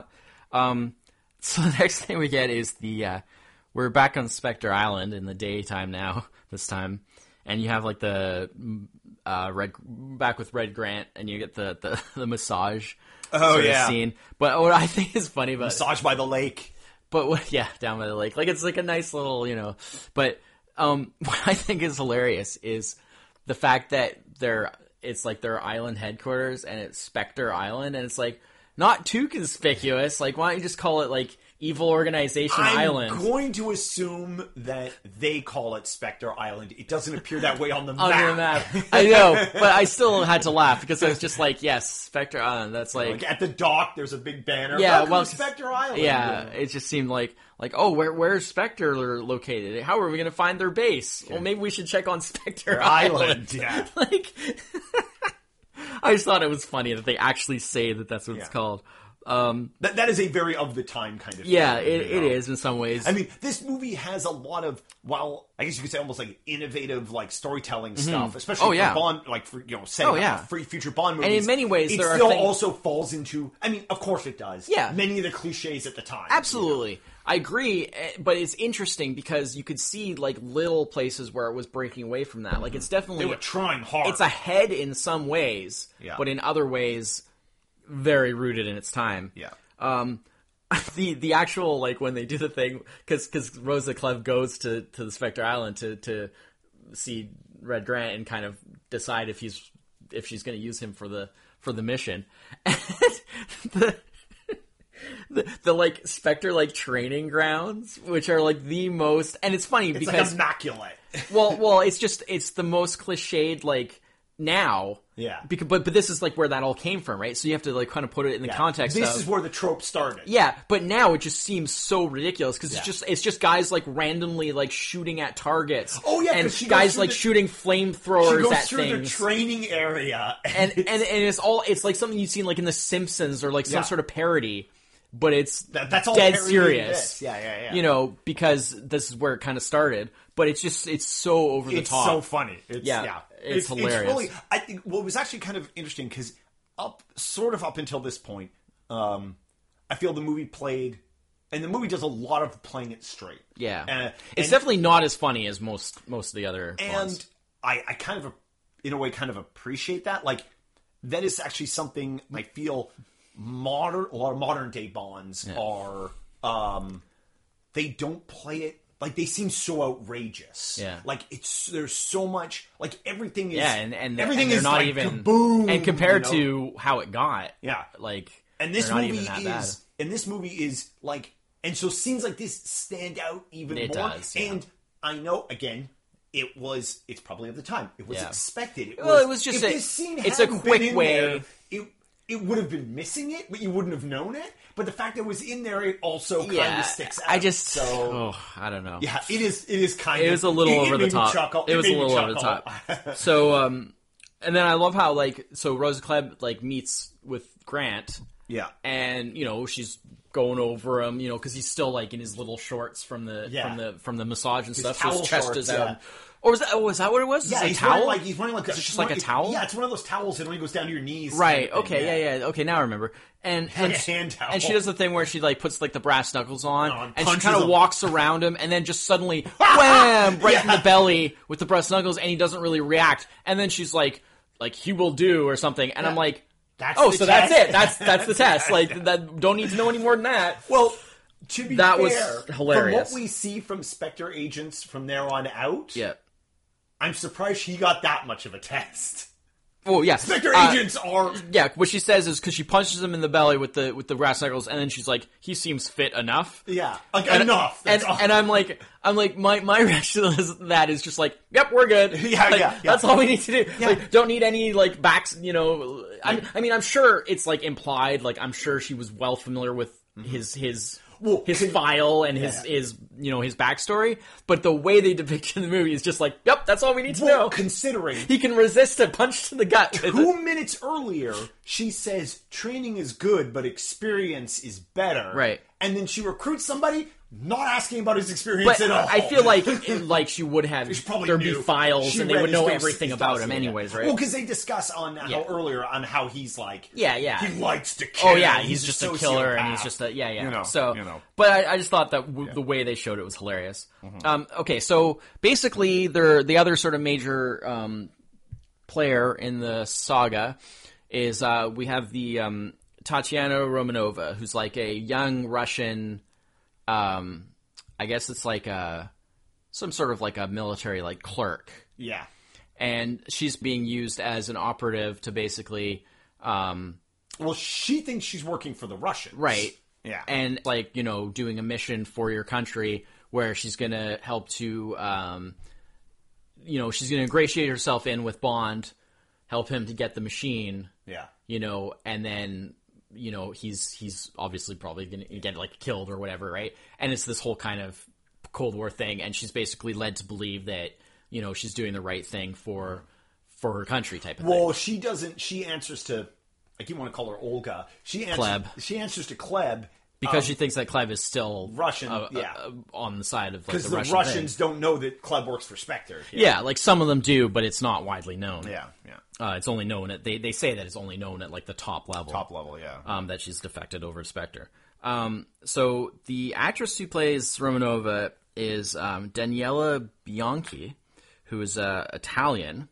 So the next thing we get is we're back on Spectre Island in the daytime now, this time. And you have like the back with Red Grant, and you get the massage scene. But what I think is funny about massage by the lake. But down by the lake. Like it's like a nice little, But what I think is hilarious is the fact that it's like their island headquarters, and it's Spectre Island, and it's like not too conspicuous. Like, why don't you just call it like Evil Organization Island? I'm going to assume that they call it Spectre Island. It doesn't appear that way on the On map. the map. I know, but I still had to laugh because I was just like, yes, Spectre Island. That's like at the dock, there's a big banner. Yeah, Welcome well, to Spectre Island. Yeah, it just seemed like oh, where's Spectre located? How are we going to find their base? Well, maybe we should check on Spectre Island. Yeah. Like, I just thought it was funny that they actually say that that's what it's called. That is a very of the time kind of thing. Yeah, it is in some ways. I mean, this movie has a lot of, well, I guess you could say almost like innovative, like storytelling stuff, especially for Bond, like for setting up for future Bond movies. And in many ways, it there still are things... also falls into. I mean, of course it does. Yeah, many of the cliches at the time. Absolutely, I agree. But it's interesting because you could see like little places where it was breaking away from that. Like it's definitely they were trying hard. It's ahead in some ways, but in other ways, very rooted in its time. Yeah. The actual, like, when they do the thing, because Rosa Cleve goes to the Spectre Island to see Red Grant and kind of decide if she's going to use him for the mission. And the like Spectre like training grounds, which are like the most, and it's funny because like immaculate. well, it's the most cliched like now. Yeah. But this is like where that all came from, right? So you have to like kind of put it in the context. This is where the trope started. Yeah, but now it just seems so ridiculous because it's just guys like randomly like shooting at targets. Oh yeah, and guys like shooting flamethrowers she goes at through things. the training area, and it's like something you've seen like in The Simpsons or like some sort of parody. But it's that's all dead serious. Yeah. Because this is where it kind of started. But it's so over the top. It's so funny. It's hilarious. It's really, I think, well, it was actually kind of interesting because up until this point, I feel the movie played, and the movie does a lot of playing it straight. Yeah. It's definitely not as funny as most of the other ones. And I kind of, in a way, kind of appreciate that. Like, that is actually something I feel a lot of modern day Bonds are, they don't play it. Like, they seem so outrageous. Yeah. Like, there's so much, like, everything is... Yeah, and everything they're is, not like, even... kaboom! And compared to how it got... Yeah. Like, and this not movie even that bad. And this movie is, like... And so scenes like this stand out even it more. Does, yeah. And I know, again, it's probably of the time. It was expected. It was just it's a quick way... It would have been missing it, but you wouldn't have known it. But the fact that it was in there, it also kind of sticks out. I don't know. Yeah, it is kind of... It was a little over the top. It was a little over the top. So, and then I love how, like, so Rosa Cleve, like, meets with Grant. Yeah. And, she's going over him, because he's still, like, in his little shorts from the massage and his stuff. So his chest shorts, is out. Or was that what it was? Yeah, he's towel? He's wearing like it's just like a towel? Yeah, it's one of those towels that only goes down to your knees. Right, okay, yeah. Okay, now I remember. And like a hand towel. And she does the thing where she like puts like the brass knuckles on, and she punches kind of him. walks around him, and then just suddenly wham, right in the belly with the brass knuckles, and he doesn't really react. And then she's like he will do or something, and I'm like, that's that's it. That's the test. Like, that don't need to know any more than that. Well, to be that fair, was hilarious. From what we see from Spectre agents from there on out, yeah. I'm surprised he got that much of a test. Oh yeah, Spectre agents are... Yeah, what she says is because she punches him in the belly with the brass knuckles, and then she's like, "He seems fit enough." Yeah, like, enough. And I'm like, my reaction to that is just like, "Yep, we're good." Yeah. That's all we need to do. Yeah. Like, don't need any like backs. I mean, I'm sure it's like implied. Like, I'm sure she was well familiar with his file and his his backstory, but the way they depict it in the movie is just like, yep, that's all we need to know. Considering He can resist a punch to the gut. 2 minutes earlier, she says training is good, but experience is better. Right. And then she recruits somebody, not asking about his experience But at all. I feel like she would have. She probably There'd knew. be files, She and they read would his know face everything stuff, about him, yeah. anyways, right? Well, because they discuss on Yeah. how he's like, Yeah. he likes to kill. Oh yeah, he's just a killer, and he's sociopath. just a yeah. You know, so, you know. but I just thought that the way they showed it was hilarious. Okay, so basically, the other sort of major player in the saga is we have the Tatiana Romanova, who's like a young Russian. I guess it's like some sort of like a military like clerk. Yeah. And she's being used as an operative to basically, Well, she thinks she's working for the Russians. right. Yeah. And like, doing a mission for your country where she's going to help to, she's going to ingratiate herself in with Bond, help him to get the machine, Yeah. and then, he's obviously probably going to get like killed or whatever, right? And it's this whole kind of Cold War thing. And she's basically led to believe that, she's doing the right thing for her country type of thing. Well, she doesn't. She answers to. I keep want to call her Olga. Kleb. She answers to Kleb Because she thinks that Kleb is still Russian, on the side of like, because the the Russians don't know that Kleb works for Spectre. Yeah, like some of them do, but it's not widely known. Yeah. It's only known at they say that it's only known at like the top level. Top level, yeah. That she's defected over to Spectre. So the actress who plays Romanova is Daniela Bianchi, who is Italian.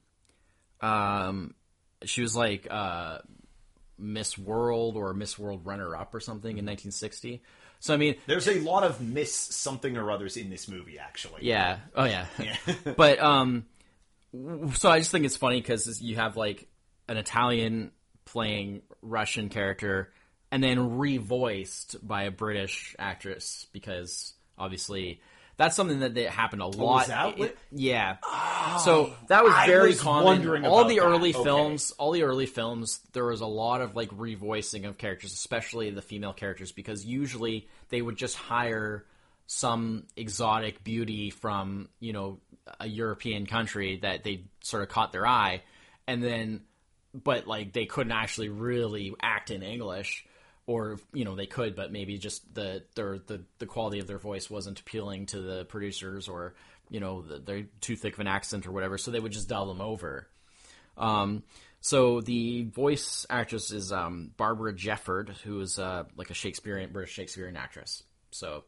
She was like Miss World or Miss World runner-up or something in 1960. So I mean, There's a lot of Miss something or others in this movie, actually. yeah, oh yeah, but so I just think it's funny because you have like an Italian playing Russian character and then revoiced by a British actress because obviously that's something that happened a lot. was that what- Yeah. So that was I very was common. wondering all about the that. early Okay. films, there was a lot of like revoicing of characters, especially the female characters, because usually they would just hire some exotic beauty from, a European country that they sort of caught their eye, and then, but like they couldn't actually really act in English, or they could, but maybe just the quality of their voice wasn't appealing to the producers, or they're too thick of an accent or whatever, so they would just dull them over. So the voice actress is Barbara Jefford, who is like a British Shakespearean actress. So,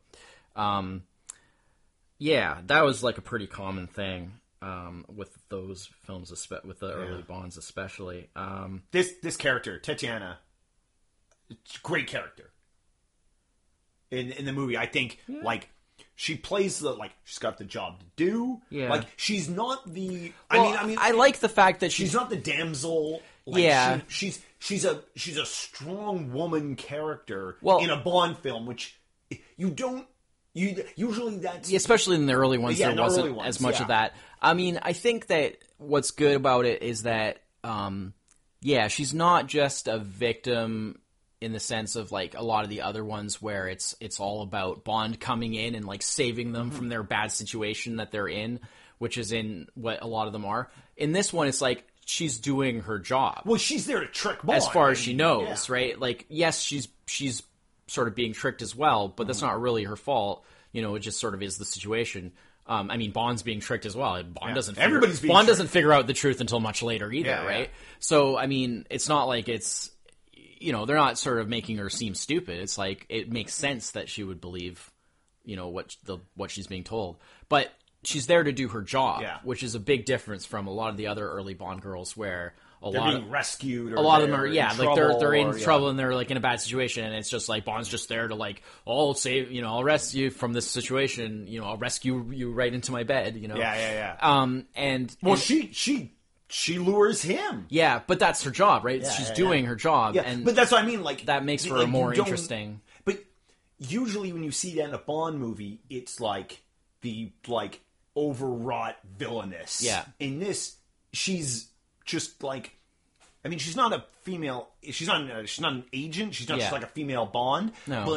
yeah, that was like a pretty common thing with those films, with the early Bonds especially. This character, Tatiana, great character in the movie. I think like she plays she's got the job to do. Yeah. Like she's not the. Well, I mean, I like the fact that she's not the damsel. Like, Yeah. she's a strong woman character Well- in a Bond film, which you don't. Usually that's especially in the early ones, Yeah, there in the wasn't early ones, as much yeah. of that. I mean, I think that what's good about it is that, she's not just a victim in the sense of like a lot of the other ones where it's all about Bond coming in and like saving them from their bad situation that they're in, which is in what a lot of them are. In this one, it's like she's doing her job. Well, she's there to trick Bond. As far as she knows, Yeah. right? Like, yes, she's sort of being tricked as well, but that's not really her fault. It just sort of is the situation. I mean, Bond's being tricked as well. Bond doesn't. Everybody's being Bond tricked. doesn't figure out the truth until much later either, Yeah, right? yeah. So, I mean, it's not like it's. They're not sort of making her seem stupid. It's like it makes sense that she would believe, what she's being told, but she's there to do her job, Yeah. which is a big difference from a lot of the other early Bond girls where. They're being rescued. Or A lot of them they're are, in like they're in trouble, trouble and they're like in a bad situation, and it's just like Bond's just there to like, I'll save, I'll rescue you from this situation, I'll rescue you right into my bed, Yeah. And Well, and- she lures him. yeah, but that's her job, right? She's doing her job, Yeah, and but that's what I mean. Like that makes her like, more you don't- interesting. But usually, when you see that in a Bond movie, it's like the overwrought villainous. Yeah. In this, she's just like. I mean, she's not a female. She's not an agent. She's not just Yeah. like a female Bond. No. But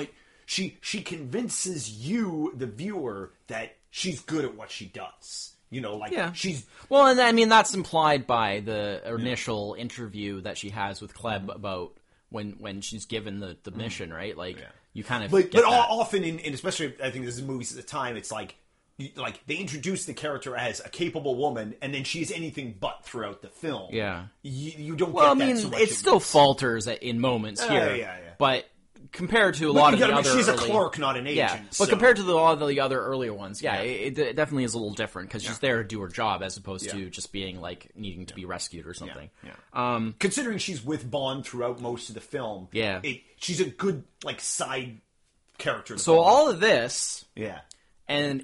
she convinces you, the viewer, that she's good at what she does. You know, like she's well, and I mean that's implied by the initial interview that she has with Kleb about when she's given the mission, right? Like you kind of but often in especially I think this is movies at the time, it's like they introduce the character as a capable woman, and then she's anything but throughout the film. Yeah, you don't. Well, get I mean, that so much it still falters in moments here. Yeah. But compared to a lot of the other, she's a clerk, not an agent. Yeah, but compared to a lot of the other earlier ones, it definitely is a little different because she's there to do her job as opposed to just being like needing to be rescued or something. Considering she's with Bond throughout most of the film, she's a good like side character. So all of this, yeah, and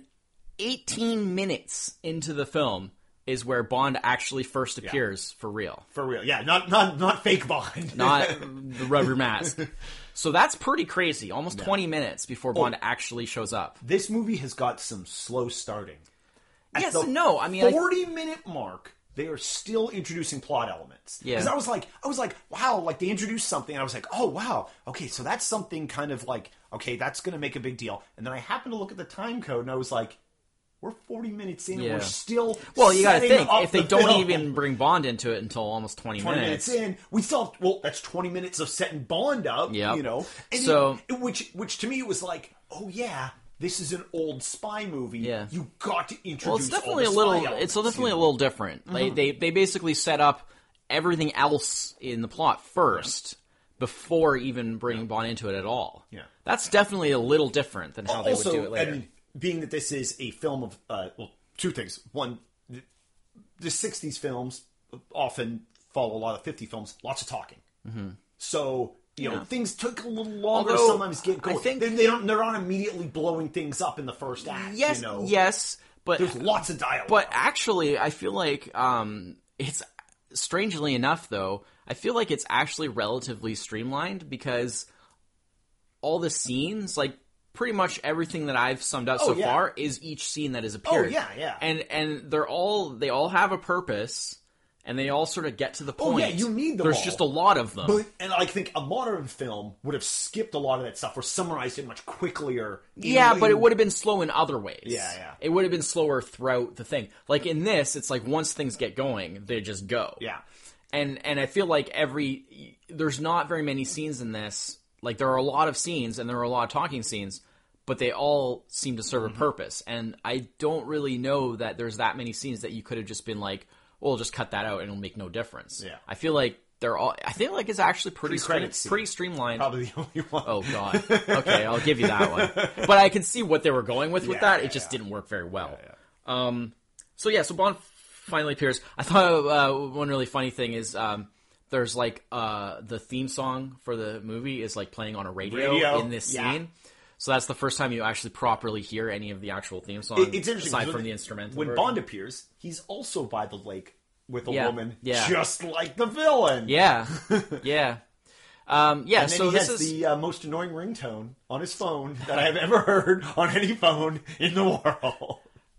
18 minutes into the film is where Bond actually first appears for real. For real, yeah, not fake Bond, not the rubber mask. So that's pretty crazy. Almost 20 minutes before Bond actually shows up. This movie has got some slow starting. At the 40-minute mark, they are still introducing plot elements. Yeah. Because I was like, wow, like they introduced something, and I was like, oh wow, okay, so that's something kind of like, okay, that's going to make a big deal. And then I happened to look at the time code, and I was like, we're 40 minutes in, and we're still you got to think, if they don't film. even bring Bond into it until almost 20 minutes in, we still have, that's 20 minutes of setting Bond up, you know? And so, which to me it was like, oh yeah, this is an old spy movie. Yeah. You got to introduce well, it's definitely all the a little, it's definitely a little different. Mm-hmm. They basically set up everything else in the plot first before even bringing Bond into it at all. Yeah. That's definitely a little different than how they would do it later. I mean, being that this is a film of, two things. One, the 60s films often follow a lot of 50 films, lots of talking. Mm-hmm. So, you know, things took a little longer sometimes to get going. I think they're not immediately blowing things up in the first act. Yes, you know? yes, but there's lots of dialogue. But actually, I feel like it's strangely enough, though, I feel like it's actually relatively streamlined because all the scenes, like, pretty much everything that I've summed up so far is each scene that has appeared. Oh, yeah. And they all have a purpose, and they all sort of get to the point. Oh, yeah, you need them There's all. just a lot of them. And I think a modern film would have skipped a lot of that stuff or summarized it much quicker. But it would have been slow in other ways. Yeah. It would have been slower throughout the thing. Like in this, it's like once things get going, they just go. Yeah. And I feel like there's not very many scenes in this. Like, there are a lot of scenes, and there are a lot of talking scenes, but they all seem to serve a purpose. And I don't really know that there's that many scenes that you could have just been like, well, just cut that out and it'll make no difference. Yeah. I feel like it's actually pretty streamlined. Probably the only one. Oh, God. Okay, I'll give you that one. But I can see what they were going with that. It just didn't work very well. Yeah. So Bond finally appears. I thought one really funny thing is there's like the theme song for the movie is like playing on a radio in this scene. So that's the first time you actually properly hear any of the actual theme song. It's interesting aside from the instrumental. When version. Bond appears, he's also by the lake with a woman, Yeah. just like the villain. Yeah. And then so he has the most annoying ringtone on his phone that I have ever heard on any phone in the world.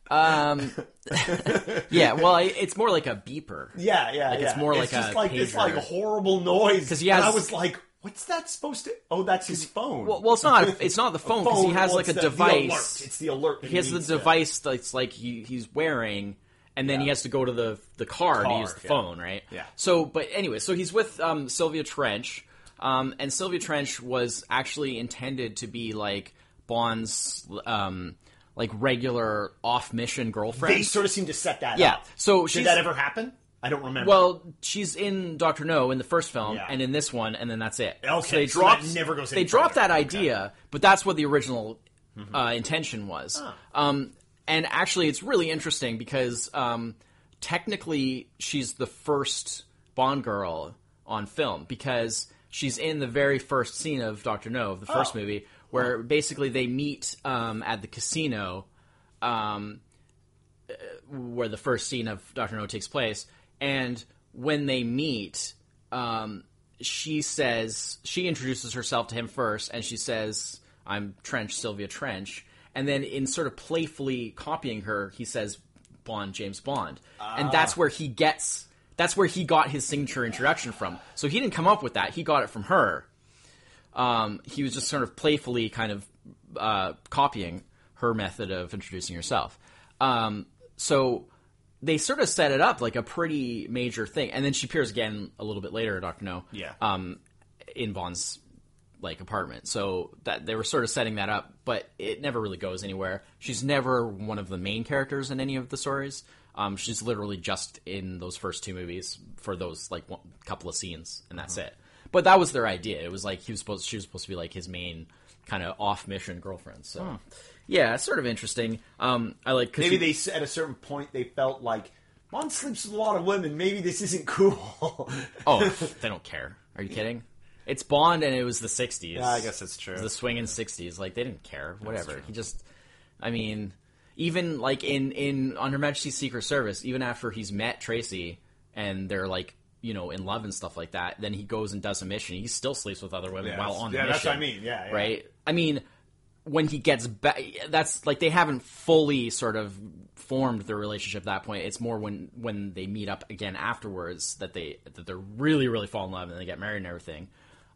Well, it's more like a beeper. It's more like just a like pager. this like horrible noise. Because I was like, what's that supposed to? Oh, that's his phone. Well, it's not. It's not the phone because he has like a device. It's the alert. He has the device that's like he's wearing, and then he has to go to the car to use the phone, right? Yeah. So, but anyway, so he's with Sylvia Trench, and Sylvia Trench was actually intended to be like Bond's like regular off-mission girlfriend. They sort of seem to set that up. Yeah. So did that ever happen? I don't remember. Well, she's in Dr. No in the first film, and in this one, and then that's it. Okay, so that never goes They dropped that idea, but that's what the original intention was. And actually, it's really interesting because technically, she's the first Bond girl on film because she's in the very first scene of Dr. No, of the first movie, where basically they meet at the casino where the first scene of Dr. No takes place. And when they meet, she introduces herself to him first, and she says, "I'm Sylvia Trench." And then in sort of playfully copying her, he says, "Bond, James Bond." And that's where he got his signature introduction from. So he didn't come up with that. He got it from her. He was just sort of playfully kind of copying her method of introducing herself. So they sort of set it up like a pretty major thing, and then she appears again a little bit later, Dr. No, in Bond's like apartment. So that they were sort of setting that up, but it never really goes anywhere. She's never one of the main characters in any of the stories. She's literally just in those first 2 movies for those like couple of scenes, and that's it. But that was their idea. It was like she was supposed to be like his main kind of off mission girlfriend. So yeah, it's sort of interesting. I like maybe they at a certain point they felt like Bond sleeps with a lot of women. Maybe this isn't cool. Oh, they don't care. Are you kidding? It's Bond, and it was the 60s. Yeah, I guess that's true. It was the swinging 60s. Like, they didn't care. Whatever. He just... I mean, even, like, in On Her Majesty's Secret Service, even after he's met Tracy, and they're, like, you know, in love and stuff like that, then he goes and does a mission. He still sleeps with other women while on the mission. Yeah, that's what I mean. Yeah. Right? I mean, when he gets back... That's, like, they haven't fully sort of formed their relationship at that point. It's more when they meet up again afterwards that they're really, really fall in love and they get married and everything.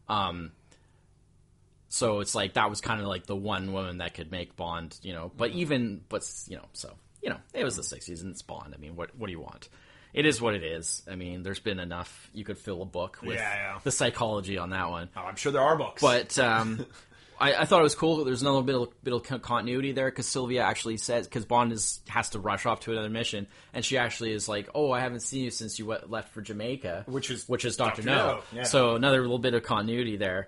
So it's like that was kind of like the one woman that could make Bond, you know. But you know, so you know, it was the 60s and it's Bond. I mean, what do you want? It is what it is. I mean, there's been enough. You could fill a book with the psychology on that one. Oh, I'm sure there are books. But I thought it was cool. There's another bit of continuity there because Sylvia actually says, because Bond has to rush off to another mission, and she actually is like, "Oh, I haven't seen you since you left for Jamaica," which is Dr. No. Yeah. So another little bit of continuity there.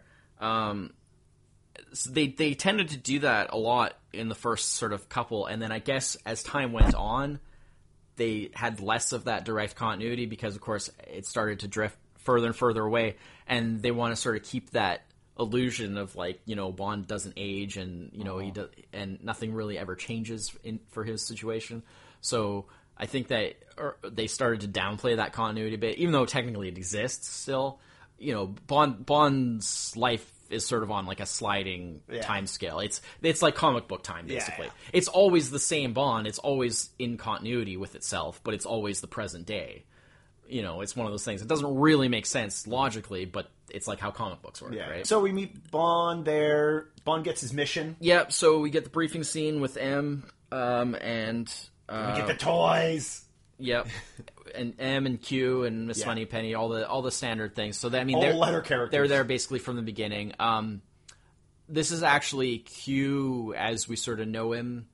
So they tended to do that a lot in the first sort of couple, and then I guess as time went on, they had less of that direct continuity because, of course, it started to drift further and further away, and they want to sort of keep that illusion of, like, you know, Bond doesn't age, and you know and nothing really ever changes for his situation. So I think that they started to downplay that continuity a bit, even though technically it exists still. You know, Bond's life is sort of on like a sliding time scale. It's like comic book time, basically. It's always the same Bond. It's always in continuity with itself, but it's always the present day. You know, it's one of those things. It doesn't really make sense logically, but it's like how comic books work, right? So we meet Bond there. Bond gets his mission. Yep, so we get the briefing scene with M, and... we get the toys! Yep. And M and Q and Miss Moneypenny, all the standard things. So I mean, all letter characters. They're there basically from the beginning. This is actually Q as we sort of know him.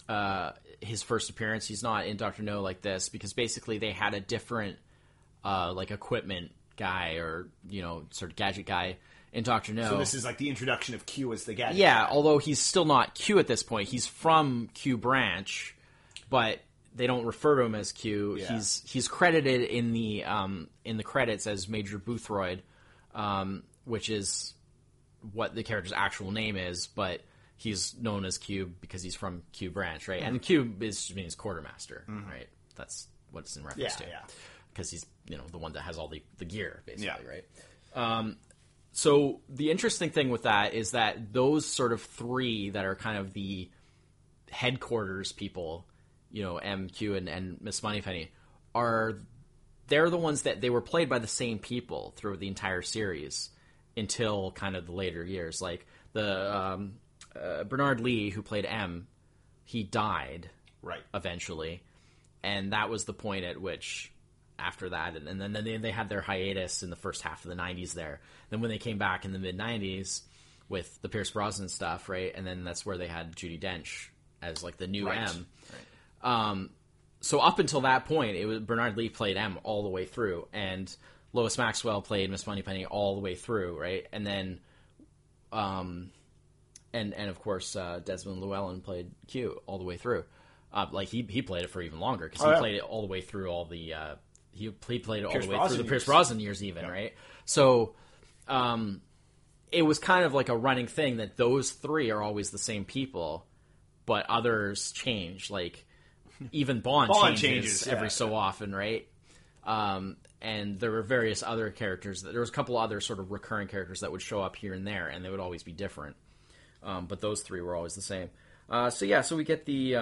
His first appearance. He's not in Dr. No like this because basically they had a different like equipment guy or, you know, sort of gadget guy in Dr. No. So this is like the introduction of Q as the gadget guy. Guy. Although he's still not Q at this point. He's from Q Branch, but they don't refer to him as Q. Yeah. He's credited in the credits as Major Boothroyd, which is what the character's actual name is, but he's known as Q because he's from Q Branch, right? Mm-hmm. And Q means quartermaster, right? That's what it's in reference to. Yeah. Because he's, you know, the one that has all the gear, basically, right? So the interesting thing with that is that those sort of three that are kind of the headquarters people, you know, M, Q, and Miss Moneypenny, they're the ones that they were played by the same people through the entire series until kind of the later years. Like the Bernard Lee, who played M, he died eventually, and that was the point at which after that, and then they had their hiatus in the first half of the 90s there. Then when they came back in the mid-90s with the Pierce Brosnan stuff, right, and then that's where they had Judi Dench as like the new M. Right. So up until that point, it was Bernard Lee played M all the way through, and Lois Maxwell played Miss Moneypenny all the way through, right? And then, and of course, Desmond Llewellyn played Q all the way through. Like he played it for even longer because he played it all the way through all the he played it all the way through the Pierce Brosnan years, even right. So, it was kind of like a running thing that those three are always the same people, but others change. Like even Bond changes every so often, right? And there were various other characters. There was a couple other sort of recurring characters that would show up here and there, and they would always be different. But those three were always the same. So we get the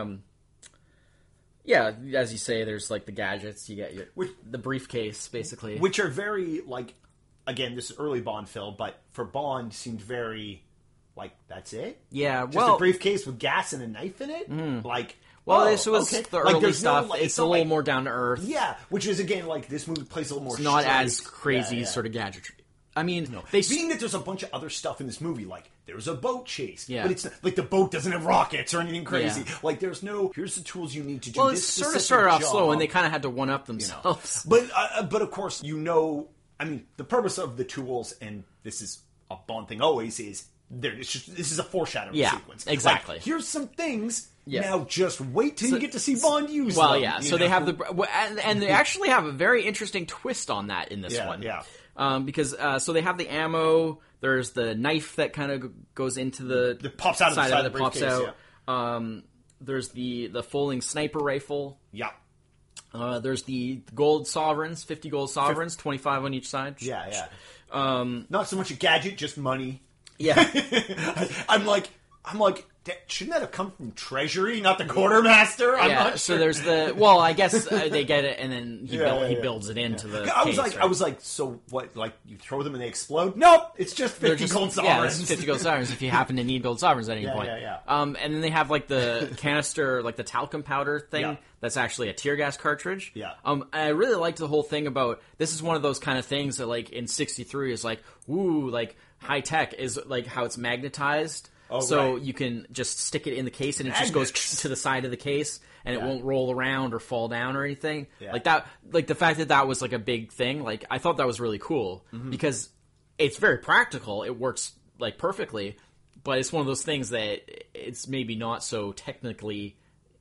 as you say, there's like the gadgets. You get the briefcase, basically, which are very like, again, this is early Bond film, but for Bond seemed very like, that's it? Yeah, Just well, a briefcase with gas and a knife in it? Like, well, oh, this was okay. the Like, early there's stuff. no, like, It's a little more down to earth. Yeah, which is, again, like, this movie plays a little more It's not straight. as crazy sort of gadgetry. I mean, being that there's a bunch of other stuff in this movie, like there's a boat chase, Yeah. but it's like the boat doesn't have rockets or anything crazy. Yeah. Like there's no here's the tools you need to do. well, it this sort of specific started off job, slow, and they kind of had to one up themselves. But of course, I mean, the purpose of the tools, and this is a Bond thing always, is this is a foreshadowing sequence. Exactly. Like, here's some things. Yeah. Now just wait till you get to see Bond use them. Well, yeah. So they have and they actually have a very interesting twist on that in this one. Yeah. Because so they have the ammo. There's the knife that kind of goes into the pops out of the side of the pops briefcase, out. There's the folding sniper rifle. Yeah. There's the gold sovereigns, 50 gold sovereigns, 25 on each side. Yeah. Not so much a gadget, just money. Yeah. I'm like, shouldn't that have come from Treasury, not the quartermaster? I'm not sure. So there's I guess they get it, and then he builds it into the case, I was like, so what? Like you throw them and they explode? Nope, it's just 50 gold sovereigns. Yeah, it's 50 gold sovereigns if you happen to need gold sovereigns at any point. Yeah. And then they have like the canister, like the talcum powder thing. Yeah. That's actually a tear gas cartridge. Yeah. I really liked the whole thing about this is one of those kind of things that like in '63 is like, ooh, like high tech is like how it's magnetized. Oh, so right. you can just stick it in the case and it just goes to the side of the case and it won't roll around or fall down or anything. Yeah. Like that, like the fact that was like a big thing, like I thought that was really cool because it's very practical. It works like perfectly, but it's one of those things that it's maybe not so technically,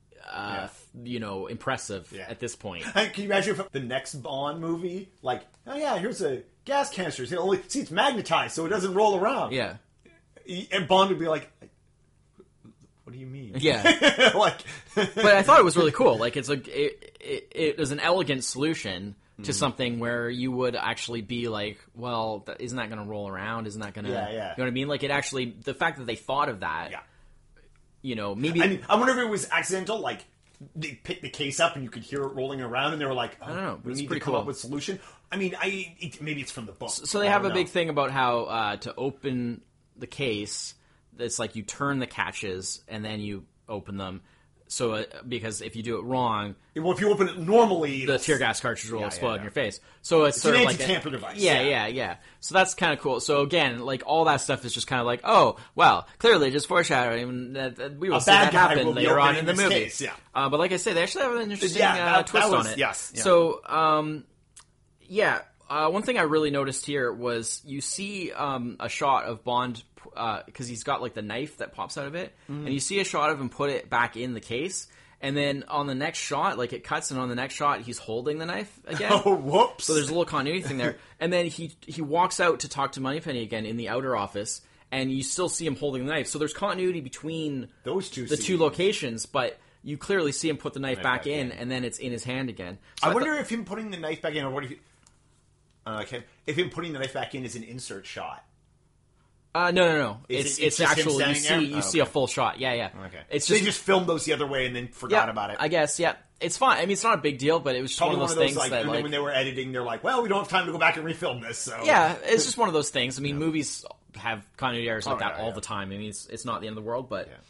impressive at this point. Can you imagine if the next Bond movie, like, oh yeah, here's a gas canister. It's magnetized so it doesn't roll around. Yeah. And Bond would be like, what do you mean? Yeah. But I thought it was really cool. Like, it was an elegant solution to something where you would actually be like, well, isn't that going to roll around? Isn't that going to... Yeah. You know what I mean? Like, it actually... The fact that they thought of that... Yeah. Maybe... I mean, I wonder if it was accidental, like, they picked the case up and you could hear it rolling around and they were like, I don't know. We It's need to pretty come cool. up with a solution. I mean, maybe it's from the book. So they have a big thing about how to open the case, it's like you turn the catches and then you open them. So because if you do it wrong, well, if you open it normally, the tear gas cartridge will explode in your face. So it's sort an of like anti-tamper device. Yeah. So that's kind of cool. So again, like all that stuff is just kind of like, oh, well, clearly just foreshadowing that we will see that happen later on in the movie. Case, but like I say, they actually have an interesting twist on it. Yes. Yeah. So one thing I really noticed here was you see a shot of Bond because he's got like the knife that pops out of it, and you see a shot of him put it back in the case, and then on the next shot, like it cuts, and on the next shot, he's holding the knife again. Oh, whoops! So there's a little continuity thing there, and then he walks out to talk to Moneypenny again in the outer office, and you still see him holding the knife. So there's continuity between those two locations, but you clearly see him put the knife back in, and then it's in his hand again. So I wonder if him putting the knife back in, or what if him putting the knife back in is an insert shot. No. It's actual. You see a full shot. Yeah. Okay. It's so they just filmed those the other way and then forgot about it. I guess. Yeah. It's fine. I mean, it's not a big deal, but it was just Probably one of those things like, that, and then when they were editing, they're like, "Well, we don't have time to go back and refilm this." So yeah, it's just one of those things. I mean, movies have continuity errors like that all the time. I mean, it's not the end of the world, but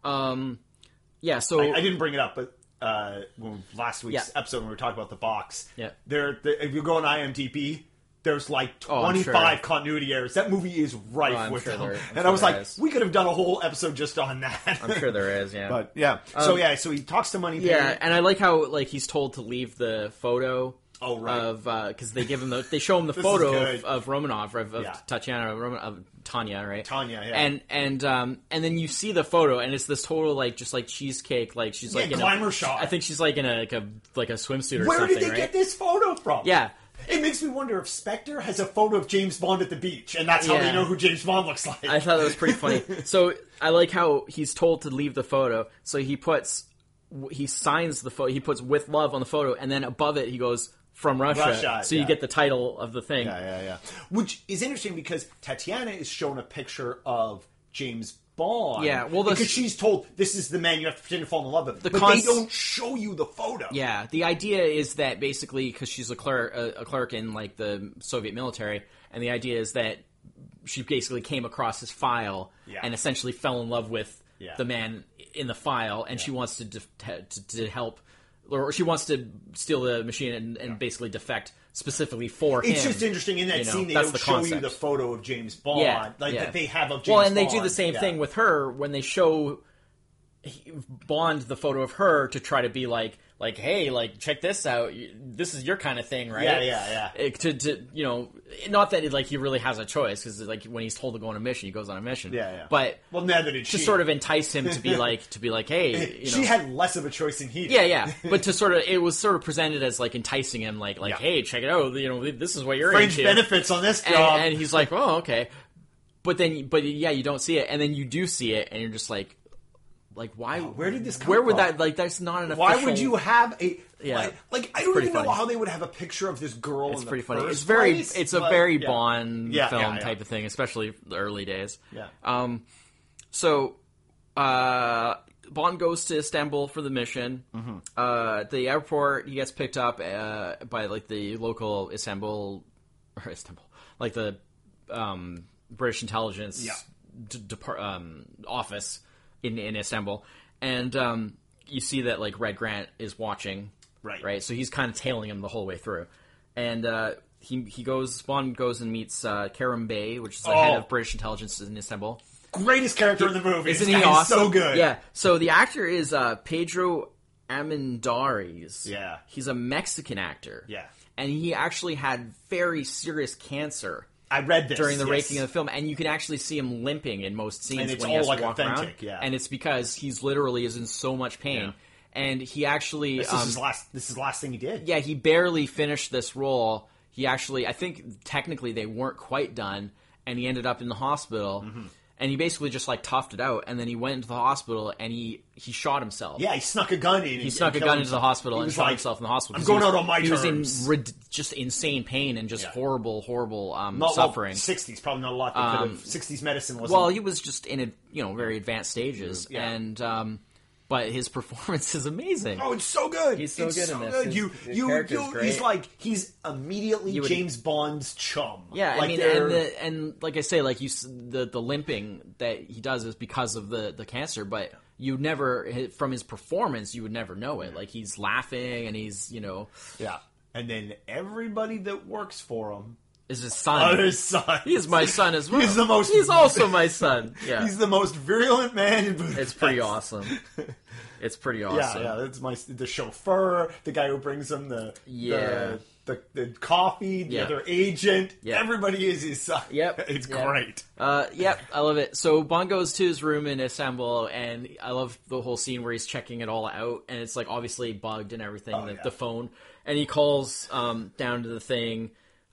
So I didn't bring it up, but last week's episode when we were talking about the box, if you go on IMDb. There's like 25 continuity errors. That movie is rife with them. And I was like, we could have done a whole episode just on that. I'm sure there is, yeah. But yeah. So he talks to Moneypenny. Yeah, and I like how like he's told to leave the photo. Oh, right. Of because they give him they show him the photo of Romanov of Tanya, right? Tanya, yeah. And then you see the photo and it's this total like just like cheesecake, like she's like in glamour shot. I think she's like in a swimsuit or something. Where did they right? get this photo from? Yeah. It makes me wonder if Spectre has a photo of James Bond at the beach, and that's how they know who James Bond looks like. I thought that was pretty funny. So I like how he's told to leave the photo. So he signs the photo. He puts "with love" on the photo, and then above it he goes "from Russia." So you get the title of the thing. Yeah. Which is interesting because Tatiana is shown a picture of James Bond. Yeah, well, because she's told this is the man you have to pretend to fall in love with. But they don't show you the photo. Yeah, the idea is that basically because she's a clerk in like the Soviet military, and the idea is that she basically came across his file and essentially fell in love with the man in the file, and she wants to help, or she wants to steal the machine and basically defect specifically for him. It's just interesting in that scene they don't show you the photo of James Bond, that they have of James Bond. Well, and they do the same thing with her when they show Bond the photo of her to try to be like, hey, like, check this out. This is your kind of thing, right? Yeah. To you know, not that like he really has a choice, because like when he's told to go on a mission, he goes on a mission. Yeah. But well, neither did she. To sort of entice him to be like, hey, you know. She had less of a choice than he did. Yeah. But it was sort of presented as like enticing him, like, hey, check it out. You know, this is what you're Fringe into. benefits on this job, and he's like, oh, okay. But you don't see it, and then you do see it, and you're just like why? Where did this come Where would from? that, like, that's not an official... Why would you have a... Yeah. Like I don't even funny. know how they would have a picture of this girl It's in the pretty funny. first It's a very Bond film yeah. type of thing, especially the early days. Yeah. So, Bond goes to Istanbul for the mission. Mm-hmm. At the airport, he gets picked up by, like, the local Istanbul, like the British intelligence office in Istanbul, and you see that like Red Grant is watching, right? So he's kind of tailing him the whole way through, and Bond goes and meets Karim Bey, which is the head of British intelligence in Istanbul. Greatest character in the movie, isn't he awesome? So good, yeah. So the actor is Pedro Armendáriz. Yeah, he's a Mexican actor. Yeah, and he actually had very serious cancer. I read this during the making of the film, and you can actually see him limping in most scenes when he has like to walk authentic, around. And it's because he's literally is in so much pain, and he actually this is the last thing he did. Yeah, he barely finished this role. He actually, I think, technically they weren't quite done, and he ended up in the hospital. Mm-hmm. And he basically just like toughed it out, and then he went into the hospital and he shot himself. Yeah, he snuck a gun in. He snuck a gun into the hospital and shot himself in the hospital. I'm going out on my terms. He was in just insane pain and just horrible suffering. 60s, probably not a lot. 60s medicine wasn't. Well, he was just in very advanced stages, and but his performance is amazing. Oh, it's so good. He's so good in this. He's immediately James Bond's chum. Yeah, I mean, and like I say, like the limping that he does is because of the cancer, but you never, from his performance, you would never know it. Like he's laughing and he's yeah, and then everybody that works for him is his son. His son. He's my son as well. He's also my son. Yeah. He's the most virulent man in Budapest. It's pretty awesome. It's pretty awesome. Yeah. That's the chauffeur, the guy who brings him the coffee, the other agent. Yep. Everybody is his son. Yep. It's great. Yep. I love it. So Bond goes to his room in Istanbul, and I love the whole scene where he's checking it all out, and it's like obviously bugged and everything, the phone, and he calls down to the thing.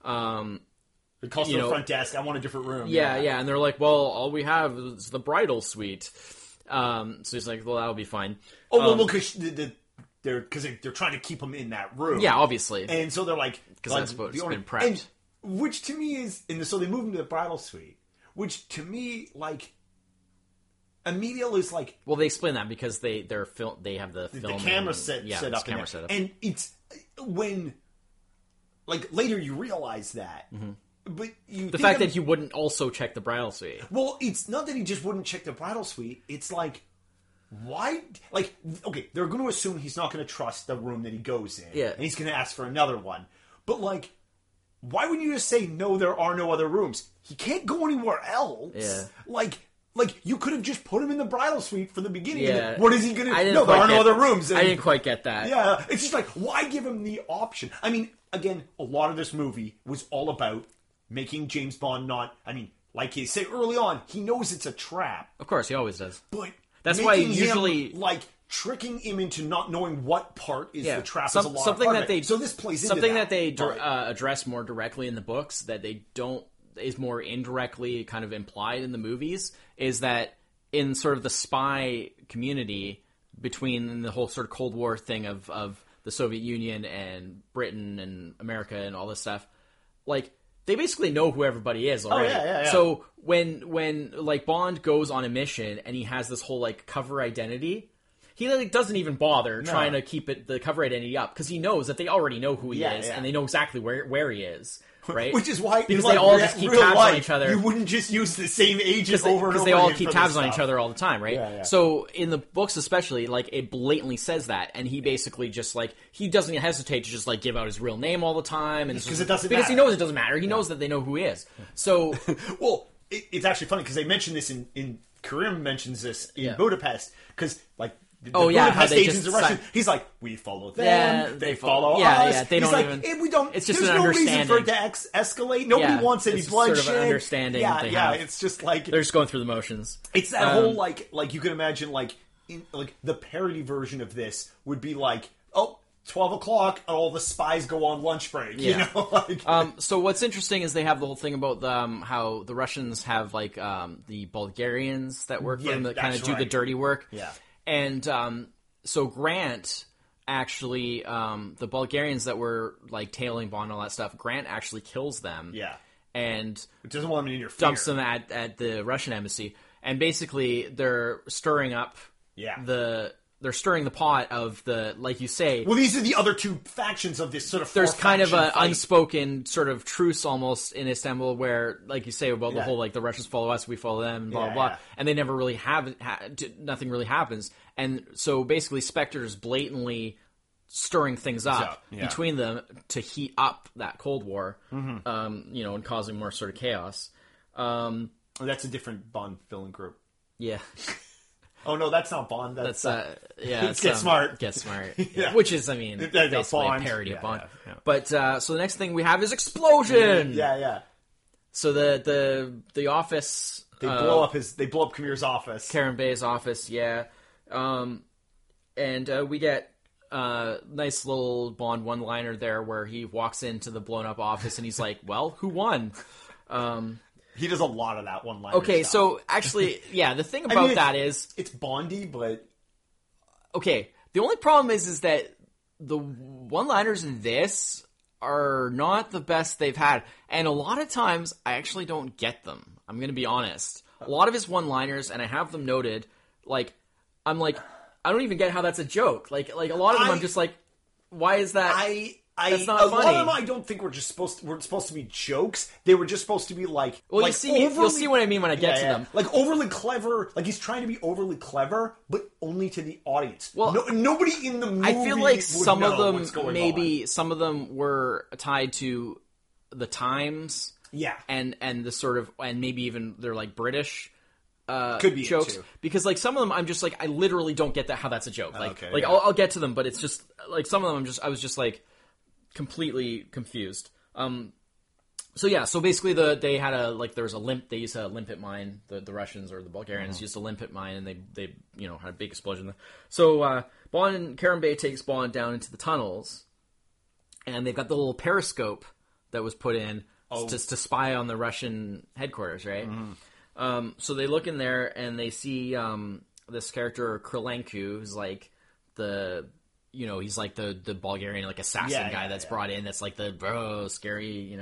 It calls to the front desk. I want a different room. Yeah, and they're like, "Well, all we have is the bridal suite." So he's like, "Well, that'll be fine." Because they're trying to keep him in that room. Yeah, obviously. And so they're like, because that's what's been prepped. Which to me is, so they move him to the bridal suite. Which to me, like, immediately is like, well, they explain that because they have the film, the camera set up, and it's when, like, later you realize that. Mm-hmm. But the fact that he wouldn't also check the bridal suite. Well, it's not that he just wouldn't check the bridal suite. It's like, why? Like, okay, they're going to assume he's not going to trust the room that he goes in. Yeah. And he's going to ask for another one. But, like, why wouldn't you just say, no, there are no other rooms? He can't go anywhere else. Yeah. Like, you could have just put him in the bridal suite from the beginning. Yeah. What is he going to do? No, there are no other rooms. And, I didn't quite get that. Yeah. It's just like, why give him the option? I mean, again, a lot of this movie was all about making James Bond like he said early on, he knows it's a trap. Of course, he always does. But that's why usually, like, tricking him into not knowing what part is the trap is a lot something of that they so this plays something into that they address more directly in the books that they don't is more indirectly kind of implied in the movies is that in sort of the spy community between the whole sort of Cold War thing of the Soviet Union and Britain and America and all this stuff, like, they basically know who everybody is already. Oh, yeah. So when like Bond goes on a mission and he has this whole like cover identity, he like doesn't even bother trying to keep the cover identity up because he knows that they already know who he is and they know exactly where he is. Right? Which is why because they all just keep tabs on each other. You wouldn't just use the same agent over and over because they all keep tabs on each other all the time, right? Yeah. So in the books, especially, like it blatantly says that, and he basically just like he doesn't hesitate to just like give out his real name all the time, and because it doesn't because matter. he knows it doesn't matter. He knows that they know who he is. So well, it's actually funny because they mention this in Karim mentions this in Budapest because like. The Budapest agents are Russian. He's like, we follow them. Yeah, they follow us. Yeah, they He's don't like, even. Hey, we don't. It's just there's an no understanding. reason for it to escalate. Nobody wants any bloodshed. Sort of an understanding. Yeah, they have. It's just like they're just going through the motions. It's that whole like you can imagine like the parody version of this would be like 12 o'clock, all the spies go on lunch break. You know. Like, so what's interesting is they have the whole thing about how the Russians have like the Bulgarians that work for them that kind of do the dirty work. Yeah, and so Grant actually, the Bulgarians that were like tailing Bond and all that stuff, Grant actually kills them. Yeah. And it doesn't want them to interfere. Dumps them at the Russian embassy. And basically they're stirring up they're stirring the pot of the, like you say. Well, these are the other two factions of this sort of. There's kind of an unspoken sort of truce almost in Istanbul, where, like you say, about the whole like the Russians follow us, we follow them, blah blah blah, and they never really nothing really happens. And so basically, Spectre's blatantly stirring things up between them to heat up that Cold War, and causing more sort of chaos. That's a different Bond villain group. Yeah. Oh no, that's not Bond. That's it's Get Smart. Get Smart. Which is, I mean, basically a parody of Bond. Yeah. But so the next thing we have is explosion. Yeah. So the office they blow up Kamir's office. Karen Bay's office, yeah. And we get nice little Bond one-liner there where he walks into the blown up office and he's like, "Well, who won?" He does a lot of that one-liner Okay, stuff. so actually, yeah, the thing about that is... It's Bondy, but... Okay, the only problem is that the one-liners in this are not the best they've had. And a lot of times, I actually don't get them. I'm going to be honest. A lot of his one-liners, and I have them noted, like, I'm like, I don't even get how that's a joke. Like a lot of them, I'm just like, why is that... That's not funny. A lot of them I don't think were supposed to be jokes. They were just supposed to be like... Well, you'll see what I mean when I get to them. Like overly clever, like he's trying to be overly clever, but only to the audience. Well, nobody in the movie I feel like some of them, maybe some of them were tied to the times. Yeah. And the sort of, and maybe even they're like British could be jokes. too. Because like some of them I'm just like, I literally don't get how that's a joke. Like, okay, I'll get to them, but it's just, like some of them I was just like, completely confused. So basically they had there was a they used a limpet mine, the Russians or the Bulgarians used a limpet mine, and they had a big explosion there. So Bond and Karen Bay takes Bond down into the tunnels, and they've got the little periscope that was put in to spy on the Russian headquarters, right? So they look in there and they see this character Krylenko, who's like he's like the Bulgarian like assassin guy that's brought in. That's like the scary.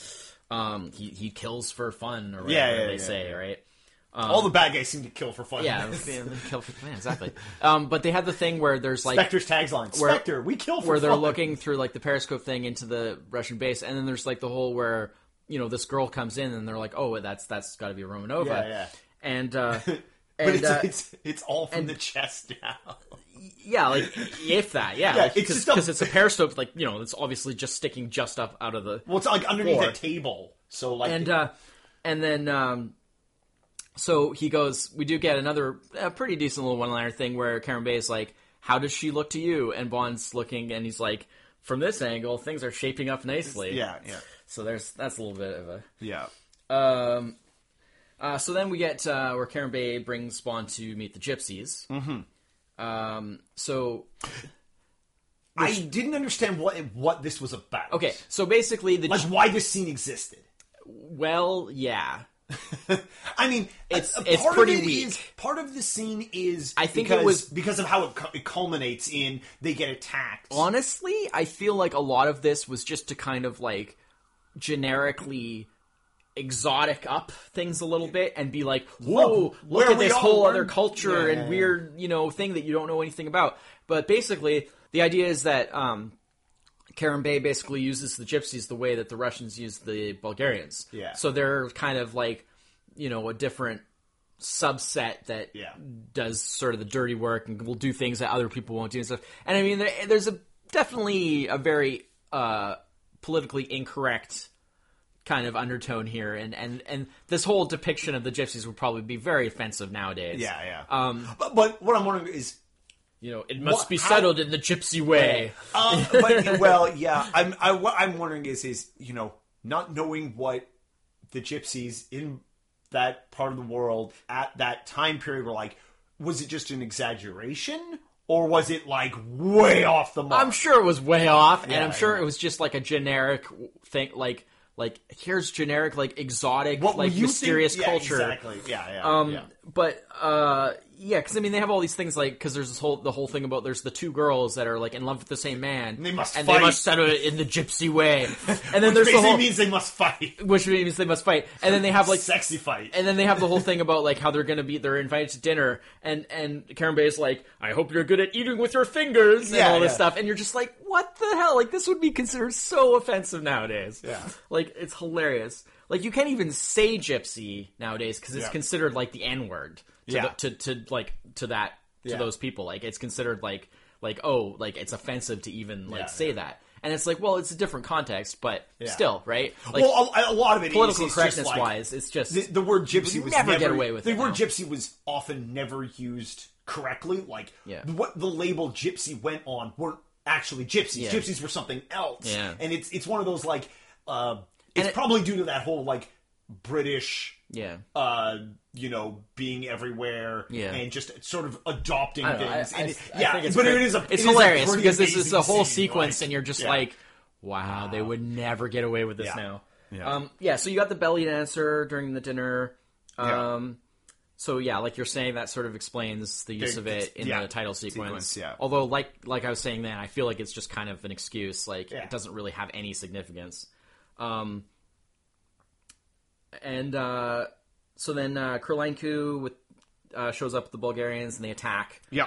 He kills for fun or whatever they say, right? All the bad guys seem to kill for fun. Yeah, kill for fun, exactly. But they had the thing where there's like Spectre's tagline: "Spectre, we kill for where fun." they're looking through like the periscope thing into the Russian base, and then there's like the whole where this girl comes in and they're like, "Oh, that's got to be Romanova." Yeah. And but it's all from the chest down. Yeah, like if that, because it's a periscope, like it's obviously just sticking just up out of the. Well, it's like underneath floor. a table, so like and then so he goes. We do get another pretty decent little one-liner thing where Karen Bay is like, "How does she look to you?" And Bond's looking, and he's like, "From this angle, things are shaping up nicely." Yeah. So that's a little bit of a yeah. So then we get where Karen Bay brings Bond to meet the gypsies. Mm-hmm. So I didn't understand what this was about. Okay, so basically why this scene existed. Well, yeah. I mean, it's part pretty of it weak. Part of the scene is I think it was because of how it culminates in they get attacked. Honestly, I feel like a lot of this was just to kind of like generically exotic up things a little bit and be like, whoa, look where at we this all whole learned- other culture Yeah, and yeah, weird, thing that you don't know anything about. But basically, the idea is that Karen Bay basically uses the gypsies the way that the Russians use the Bulgarians. Yeah. So they're kind of like, a different subset that does sort of the dirty work and will do things that other people won't do and stuff. And I mean, there's definitely a very politically incorrect kind of undertone here, and this whole depiction of the gypsies would probably be very offensive nowadays. Yeah. But what I'm wondering is, it must be settled in the gypsy way. I'm wondering is not knowing what the gypsies in that part of the world at that time period were like, was it just an exaggeration? Or was it, like, way off the mark? I'm sure it was way off, and I'm sure it was just, like, a generic thing, like here's generic, like, exotic, like, mysterious culture. Exactly, yeah. But, because, I mean, they have all these things, like, because there's the whole thing about there's the two girls that are, like, in love with the same man. And they must fight. They must settle it in the gypsy way. And then Which there's the whole... means they must fight. Which means they must fight. And then they have, like... Sexy fight. And then they have the whole thing about, like, how they're invited to dinner, and Karen Bay is like, I hope you're good at eating with your fingers, and all this stuff. And you're just like, what the hell? Like, this would be considered so offensive nowadays. Yeah. Like, it's hilarious. Like, you can't even say gypsy nowadays, because it's considered, like, the N-word. To those people. Like, it's considered like it's offensive to even say that. And it's like, well, it's a different context, but still, right? Like, well, a lot of it political is correctness just like, wise, it's just the word gypsy was never get away with the it word now. gypsy was often never used correctly. Like what the label gypsy went on weren't actually gypsies. Yeah. Gypsies were something else. Yeah. And it's one of those like it's probably due to that whole like British being everywhere and just sort of adopting things. I think it's hilarious because this is a whole scene, sequence, and you're just like, wow, they would never get away with this now. So you got the belly dancer during the dinner. So like you're saying, that sort of explains the use of it in the title sequence. Although, like I was saying then, I feel like it's just kind of an excuse. Like it doesn't really have any significance. So then Kurlenko shows up with the Bulgarians and they attack. Yeah.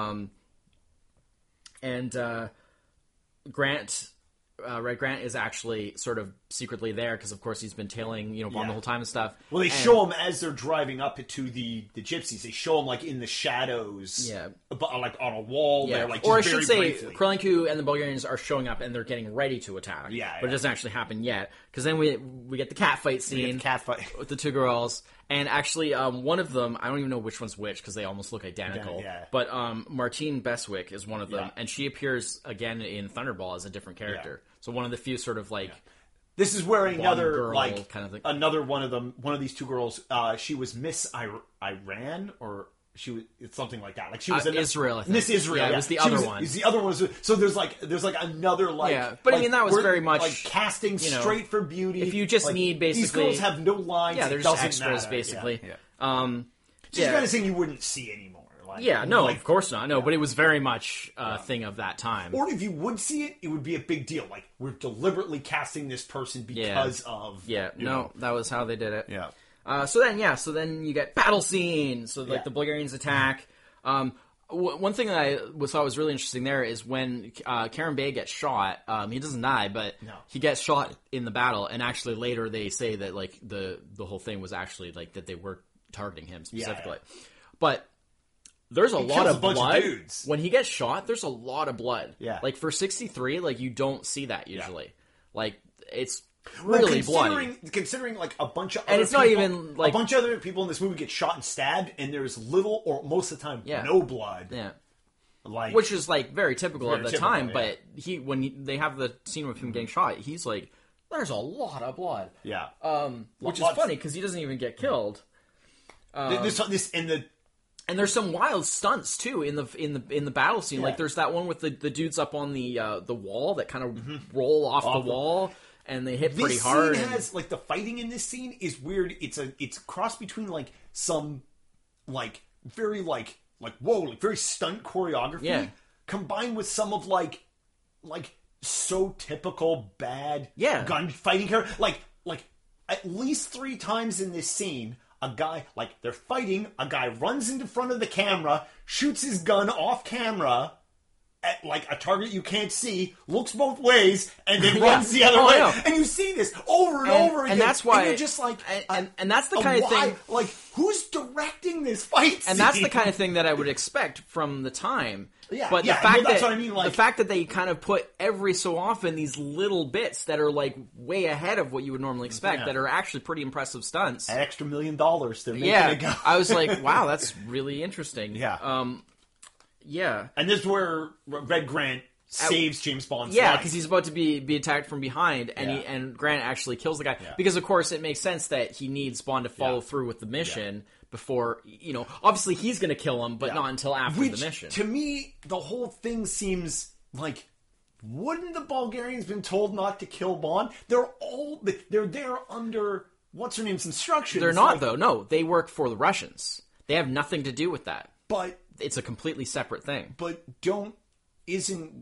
Grant, Red Grant is actually sort of secretly there because, of course, he's been tailing Bond the whole time and stuff. Well, they show him as they're driving up to the gypsies. They show him like in the shadows, like on a wall. There, like, or I just should very say, briefly. Kurlenko and the Bulgarians are showing up and they're getting ready to attack. But it doesn't actually happen yet because then we get the cat fight scene with the two girls. And actually, one of them, I don't even know which one's which because they almost look identical. But Martine Beswick is one of them, and she appears again in Thunderball as a different character. So one of the few sort of like this is where another girl like kind of thing. Another one of these two girls. She was Miss Iran or. It's something like that. Like she was Israel. I think. Miss Israel. Yeah, it was the other one. The other one was so there's another like. Yeah, but I mean that was very much like casting straight for beauty. If you just need basically these girls have no lines. Yeah, they're it just doesn't extras matter. basically. Just kind of thing you wouldn't see anymore. Of course not. No, but it was very much a thing of that time. Or if you would see it, it would be a big deal. Like we're deliberately casting this person because of. That was how they did it. Yeah. So then you get battle scene. So like the Bulgarians attack. One thing that I thought was really interesting there is when Karen Bay gets shot. He doesn't die, but he gets shot in the battle. And actually later they say that like the whole thing was actually like that they were targeting him specifically. But there's a lot of blood. When he gets shot, there's a lot of blood. Yeah. Like for 63, like you don't see that usually. Yeah. Like it's really bloody. Considering like a bunch of other and it's people, not even like a bunch of other people in this movie get shot and stabbed, and there's little or most of the time no blood. Yeah. Like which is like very typical of the time, but they have the scene with him getting shot, he's like, there's a lot of blood. Yeah. Which is funny because he doesn't even get killed. And there's some wild stunts too in the battle scene. Like there's that one with the dudes up on the wall that kind of roll off the wall and they hit pretty hard. This scene has like the fighting in this scene is weird. It's a cross between like some like very like very stunt choreography combined with some of like so typical bad gunfighting character like at least 3 times in this scene, a guy, like, they're fighting, a guy runs into front of the camera, shoots his gun off camera at, like, a target you can't see, looks both ways, and then runs the other way. And you see this over and over again. And that's why... And you're just like... And that's the kind of thing... Like, who's directing this fight scene? And that's the kind of thing that I would expect from the time. Yeah, but yeah, the fact that's that, what I mean, like... the fact that they kind of put every so often these little bits that are, like, way ahead of what you would normally expect, that are actually pretty impressive stunts. That extra $1 million they're making it go. I was like, wow, that's really interesting. Yeah. Yeah. And this is where Red Grant saves James Bond's life. Yeah, because he's about to be attacked from behind, and and Grant actually kills the guy. Yeah. Because, of course, it makes sense that he needs Bond to follow through with the mission before, you know, obviously he's going to kill him, but not until after the mission. To me, the whole thing seems like, wouldn't the Bulgarians been told not to kill Bond? They're there under what's-her-name's instructions. They're not, though. No, they work for the Russians. They have nothing to do with that. But... It's a completely separate thing. But isn't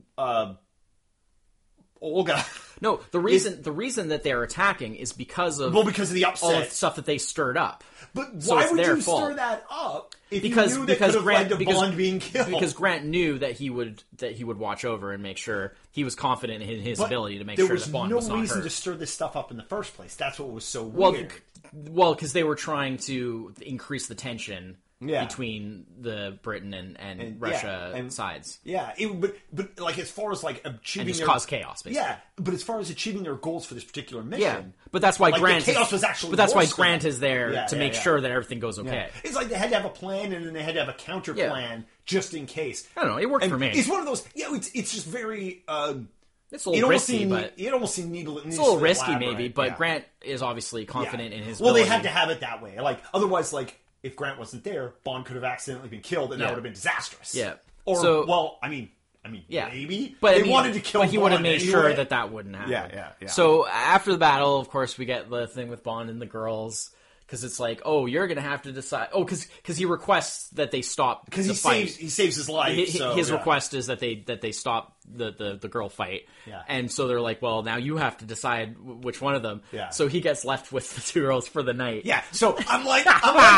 Olga... No, the reason that they're attacking is because of... Well, because of the upset. All the stuff that they stirred up. But why would you stir that up if you knew that could have led to Bond being killed? Because Grant knew that he would watch over and make sure he was confident in his ability to make sure that Bond was not hurt. There was no reason to stir this stuff up in the first place. That's what was so weird. Well, because they were trying to increase the tension between the Britain and Russia sides. Yeah, but like as far as like achieving and just cause chaos, basically. Yeah, but as far as achieving their goals for this particular mission, but that's why Grant. The chaos was actually. But that's why Grant is there to make sure that everything goes okay. Yeah. It's like they had to have a plan, and then they had to have a counter plan just in case. I don't know. It worked for me. It's one of those. Yeah, it's just very. It's a little risky, but it almost seemed needless. It's a little risky, maybe. But Grant is obviously confident in his. Well, they had to have it that way. Like otherwise, like. If Grant wasn't there, Bond could have accidentally been killed, and that would have been disastrous. Yeah. Or, I mean, maybe. But they wanted to kill Bond. But he would have made sure that wouldn't happen. Yeah. So after the battle, of course, we get the thing with Bond and the girls. Because it's like, oh, you're going to have to decide. Oh, because he requests that they stop the fight. He saves his life. His request is that they stop the girl fight. Yeah. And so they're like, well, now you have to decide which one of them. Yeah. So he gets left with the 2 girls for the night. Yeah. So I'm like,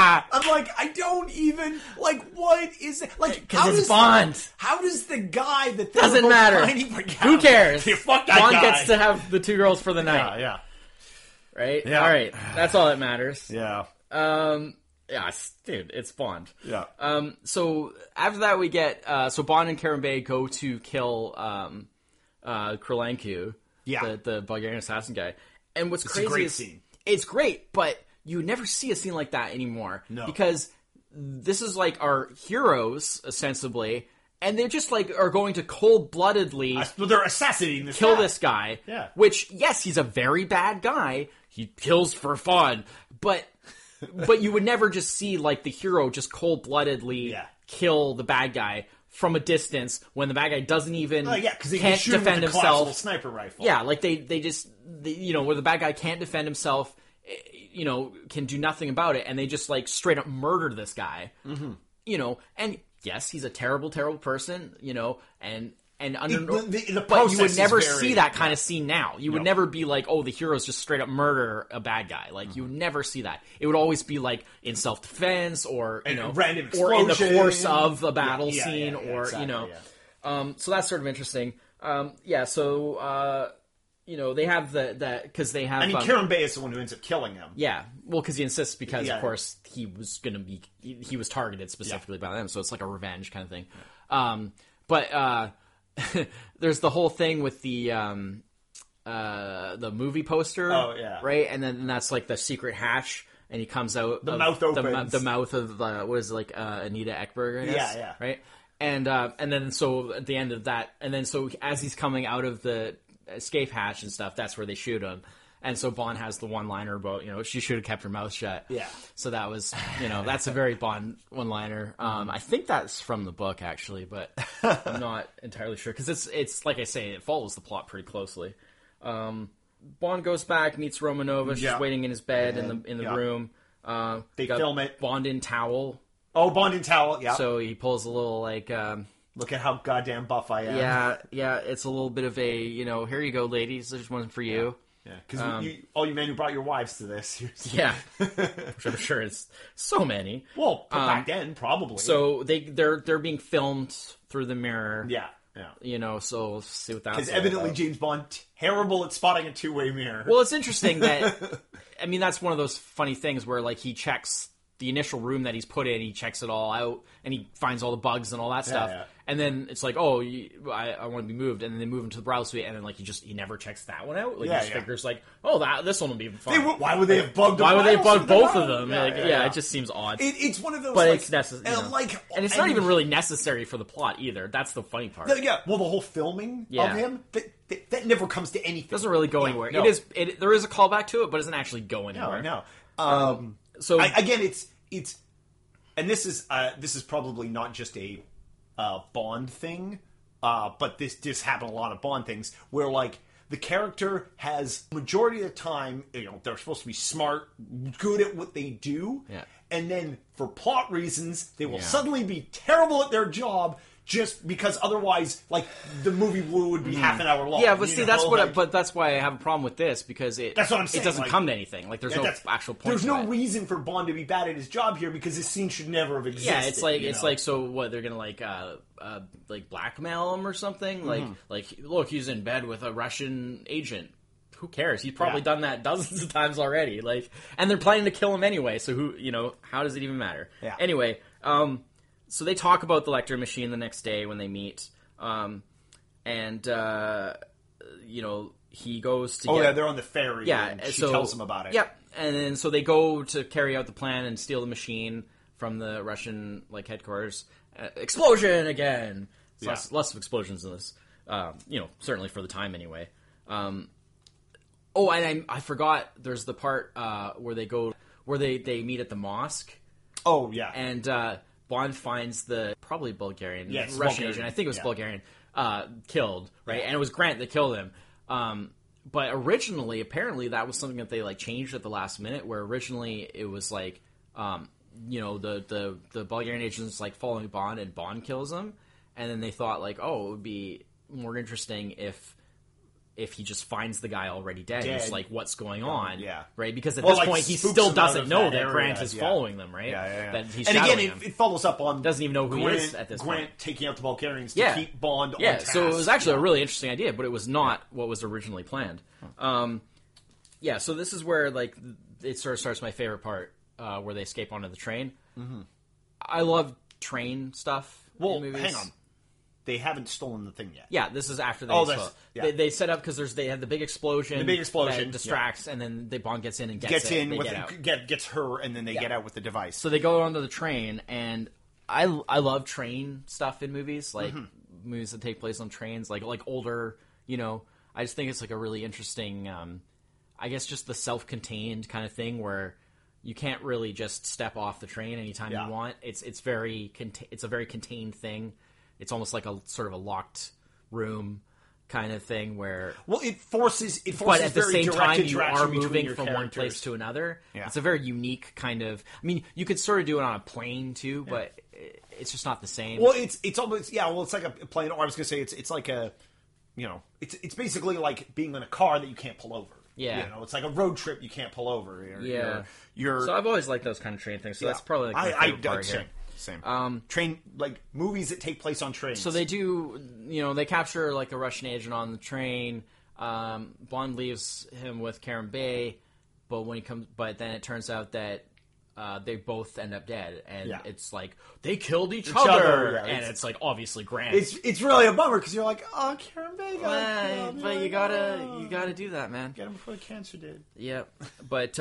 I don't even what is it like? Because it's Bond. How does the guy that doesn't matter? Who cares? Fuck that Bond guy. gets to have the 2 girls for the night. Yeah. Right? Yeah. All right. That's all that matters. Yeah. Yeah, dude, it's Bond. Yeah. So after that we get so Bond and Karen Bay go to kill Krylenko, the Bulgarian assassin guy. And what's crazy is scene. It's great, but you never see a scene like that anymore. No. Because this is like our heroes, ostensibly, and they're just like are going to cold-bloodedly they're assassinating this guy. Yeah. Which, yes, he's a very bad guy. He kills for fun, but you would never just see like the hero just cold-bloodedly kill the bad guy from a distance when the bad guy doesn't even can't defend himself. Sniper rifle. Yeah, like they where the bad guy can't defend himself, can do nothing about it, and they just like straight up murder this guy. Mm-hmm. And yes, he's a terrible, terrible person. But you would never see that kind of scene now. You would never be like, oh, the heroes just straight up murder a bad guy. Like, you would never see that. It would always be like in self-defense or, random explosion. Or in the course of a battle scene so that's sort of interesting. They have because they have... I mean, Karen Bay is the one who ends up killing him. Yeah. Well, because he insists because, of course, he was targeted specifically by them. So it's like a revenge kind of thing. There's the whole thing with the movie poster, right? And then that's like the secret hatch, and he comes out. The mouth opens. The mouth of Anita Ekberg, I guess. Yeah. Right, and then so at the end of that, and then so as he's coming out of the escape hatch and stuff, that's where they shoot him. And so Bond has the one-liner about, she should have kept her mouth shut. Yeah. So that was, that's a very Bond one-liner. I think that's from the book, actually, but I'm not entirely sure. Because it's like I say, it follows the plot pretty closely. Bond goes back, meets Romanova. She's waiting in his bed in the room. They film it. Bond in towel. Oh, Bond in towel, yeah. So he pulls a little, like... look at how goddamn buff I am. Yeah, it's a little bit of a, here you go, ladies. There's one for you. Yeah, because all you men who brought your wives to this. Yeah, which I'm sure is so many. Well, back then, probably. So they're being filmed through the mirror. Yeah. So let's see what that's because evidently James Bond terrible at spotting a two-way mirror. Well, it's interesting that that's one of those funny things where like he checks the initial room that he's put in, he checks it all out, and he finds all the bugs and all that stuff. Yeah. And then it's like, I want to be moved, and then they move into the browser suite, and then like he never checks that one out. Like he just figures like, this one will be fine. Why would they have bugged? Why would they bug both of them? It just seems odd. It's one of those, but it's necessary. And it's not even really necessary for the plot either. That's the funny part. Yeah. Well, the whole filming of him that never comes to anything. Doesn't really go anywhere. No. There is a callback to it, but it doesn't actually go anywhere. No. So again, it's and this is probably not just a Bond thing, but this happened a lot of Bond things where like the character has majority of the time they're supposed to be smart, good at what they do, and then for plot reasons they will suddenly be terrible at their job. Just because otherwise, like the movie would be half an hour long. Yeah, but see, that's why I have a problem with this because that's what I'm saying. It doesn't come to anything. Like there's no actual point. There's no reason for Bond to be bad at his job here because this scene should never have existed. Yeah, it's like so what they're gonna like blackmail him or something. Like look, he's in bed with a Russian agent. Who cares? He's probably done that dozens of times already. Like, and they're planning to kill him anyway. So how does it even matter? Yeah. Anyway, so they talk about the Lecter machine the next day when they meet, and he goes to. They're on the ferry. Yeah, and she tells him about it. Yep, and then so they go to carry out the plan and steal the machine from the Russian headquarters. Explosion again. Lots of explosions in this. Certainly for the time anyway. And I forgot. There's the part where they meet at the mosque. Oh yeah, and. Bond finds the probably Bulgarian, Russian agent, I think it was Bulgarian, killed, right? And it was Grant that killed him. But originally, apparently, that was something that they changed at the last minute. Where originally it was the Bulgarian agent's following Bond, and Bond kills him, and then they thought it would be more interesting if he just finds the guy already dead. It's what's going on, right? Because at this point, he still doesn't know that Grant is following them, right? That he's and again, it follows up on doesn't even know who Grant, he is at this point. Grant taking out the Bulgarians to keep Bond on task. So it was actually a really interesting idea, but it was not what was originally planned. So this is where it sort of starts my favorite part, where they escape onto the train. Mm-hmm. I love train stuff. Well, hang on. They haven't stolen the thing yet. Yeah, this is after they they set up because they had the big explosion. The big explosion that distracts, and then Bond gets in and gets her, and then they get out with the device. So they go onto the train, and I love train stuff in movies, movies that take place on trains, like older. I just think it's a really interesting. I guess just the self-contained kind of thing where you can't really just step off the train anytime you want. It's a very contained thing. It's almost like a sort of a locked room kind of thing where... Well, it forces but at the very same time, you interaction are between moving your from one characters. place to another. Yeah. It's a very unique kind of... I mean, you could sort of do it on a plane, too, but it's just not the same. Well, it's almost... Yeah, well, it's like a plane... Or I was going to say, it's like a... It's basically like being in a car that you can't pull over. Yeah. It's like a road trip you can't pull over. So I've always liked those kind of train things, so that's probably my favorite part here. Same. Train, movies that take place on trains. So they do, they capture a Russian agent on the train. Bond leaves him with Karen Bay, but then it turns out that they both end up dead, and it's they killed each other, and it's obviously Grant. It's really a bummer because you're like, oh, Karen Bay got killed. But you gotta do that, man. Get him before cancer did. Yep, but.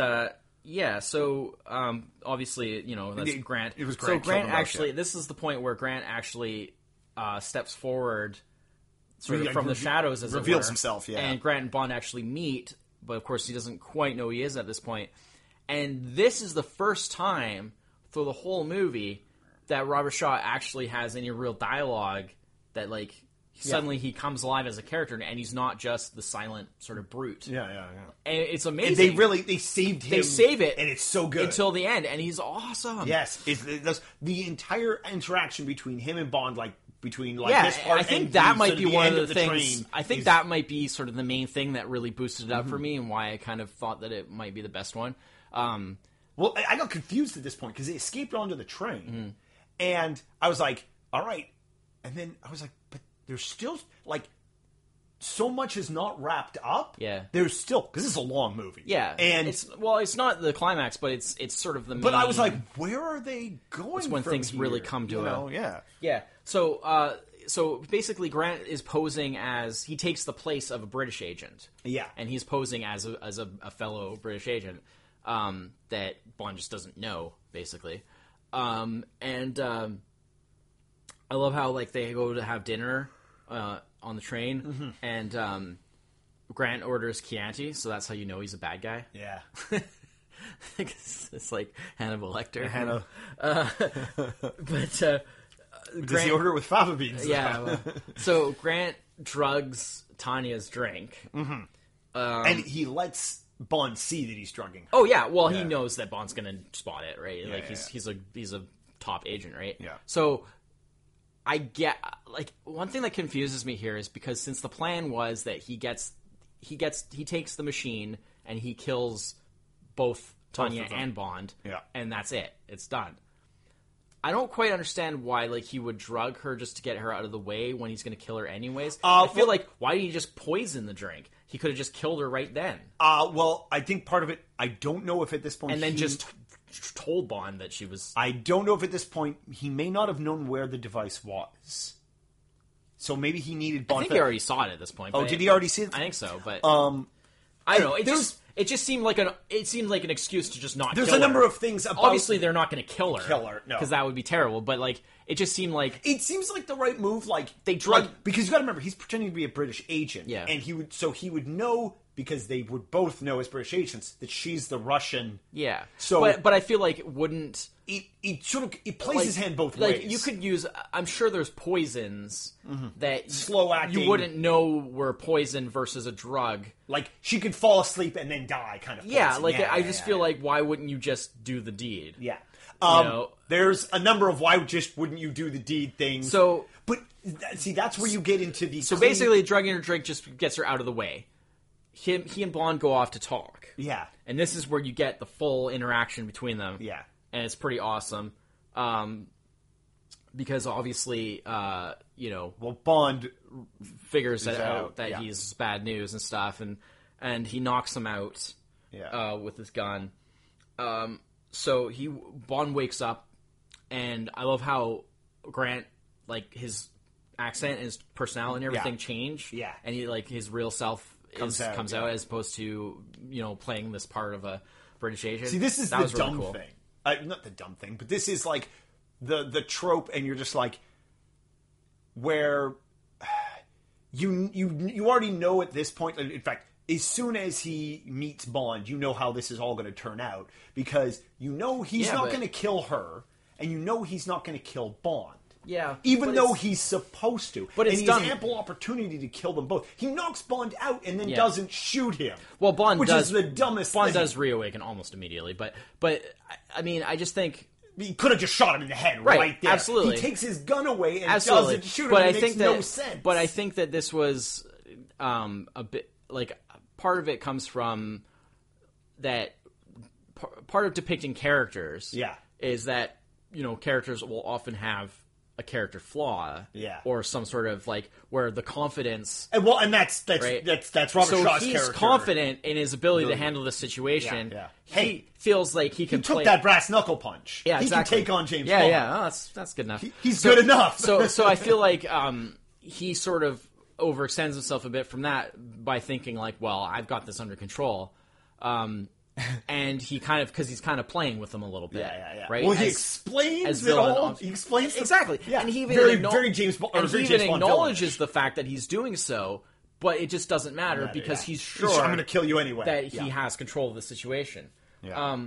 So obviously, that's Grant. It was Grant. So Grant actually, this is the point where Grant actually steps forward, sort of from the shadows, as reveals it were, himself. Yeah, and Grant and Bond actually meet, but of course he doesn't quite know who he is at this point. And this is the first time through the whole movie that Robert Shaw actually has any real dialogue that suddenly he comes alive as a character, and he's not just the silent sort of brute. Yeah. And it's amazing. And they saved him. They save it, and it's so good until the end, and he's awesome. Yes, the entire interaction between him and Bond, between like this part. I think and that the, might sort be of the one end of the things. train I think that might be sort of the main thing that really boosted it up for me, and why I kind of thought that it might be the best one. Well, I got confused at this point because they escaped onto the train, and I was like, "All right," and then I was like, "But there's still like." So much is not wrapped up. Yeah. There's still, because this is a long movie. Yeah, And it's not the climax, but it's sort of the main. but I was like, where are they going? It's when from things here? really come to you a- know, yeah. Yeah. So basically, Grant is posing as he takes the place of a British agent. Yeah. And he's posing as a fellow British agent that Bond just doesn't know, basically. I love how like they go to have dinner on the train, and Grant orders Chianti, so that's how you know he's a bad guy. Yeah. It's like Hannibal Lecter. Hannah. But Does he order it with fava beans? yeah. Well, so Grant drugs Tanya's drink. And he lets Bond see that he's drugging her. Oh yeah. Well, he knows that Bond's gonna spot it, right? Yeah, Like yeah. he's a top agent, right? Yeah. So I get like one thing that confuses me here is because since the plan was that he takes the machine and he kills both Tanya of them. and Bond, Yeah. and that's it. It's done. I don't quite understand why like he would drug her just to get her out of the way when he's going to kill her anyways. I feel like why did he just poison the drink? He could have just killed her right then, Well, I think part of it, I don't know if at this point and then just told Bond that she was. I don't know if at this point he may not have known where the device was. So maybe he needed Bond. I think he already saw it at this point. Oh, but did he already see it? I think so, but I don't know. It just seemed like an excuse to just not. There's kill a number her. of things about. Obviously, they're not going to kill her. No, because that would be terrible. But like, it just seemed like it seems like the right move. Like They drug- like, because you got to remember he's pretending to be a British agent. Yeah. and he would know because they would both know as British agents that she's the Russian. yeah. So- but I feel like it wouldn't. He sort of plays Like, his hand both like ways. you could use. I'm sure there's poisons that Slow acting. You wouldn't know were poison versus a drug. like she could fall asleep and then die, kind of. Yeah, poison. like I yeah, just yeah, feel yeah. like why wouldn't you just do the deed? Yeah. know? There's a number of why just wouldn't you do the deed things. So- but see, that's where you get into the. So basically, drugging her drink just gets her out of the way. He and Bond go off to talk. yeah, And this is where you get the full interaction between them. yeah, And it's pretty awesome. Because obviously, well, Bond, figures He's out out, that yeah. he's bad news and stuff, and he knocks him out yeah, with his gun. So Bond wakes up, and I love how Grant, like his accent and his personality and everything Yeah. change. Yeah. And he like his real self comes out, out as opposed to playing this part of a British agent. see, this is That the was really dumb cool. thing. Not the dumb thing, but this is like the trope, and you're just like, where you already know at this point. In fact, as soon as he meets Bond, you know how this is all going to turn out because you know he's Yeah, not but- going to kill her, and you know he's not going to kill Bond. Yeah, Even but though it's- he's supposed to. But and it's he done- has ample opportunity to kill them both. He knocks Bond out and then Yeah. doesn't shoot him. Well, Bond which does is the dumbest Bond thing. does reawaken almost immediately, but I mean, I just think He could have just shot him in the head Right, right there. absolutely. He takes his gun away and absolutely doesn't shoot him. but It I makes think no that sense. but I think that this was a bit like part of it comes from that part of depicting characters Yeah. is that characters will often have a character flaw Yeah. or some sort of like where the confidence and that's right? that's Robert so Shaw's he's character. confident in his ability to handle the situation. Yeah. He Hey, feels like he can He took play that brass knuckle punch. Yeah, he exactly. can take on James Yeah, Bond. yeah. Oh, that's good enough. He's good enough. so I feel like he sort of overextends himself a bit from that by thinking like, well, I've got this under control, and he kind of because he's kind of playing with them a little bit. Yeah. Right. Well, he as explains it villain all. of- He explains the- exactly. Yeah. And he even very James Bond. Or and he very even James Bond acknowledges villainish. the fact that he's doing so, but it just doesn't matter because Yeah. he's sure I'm going to kill you anyway. that Yeah. he has control of the situation. Yeah.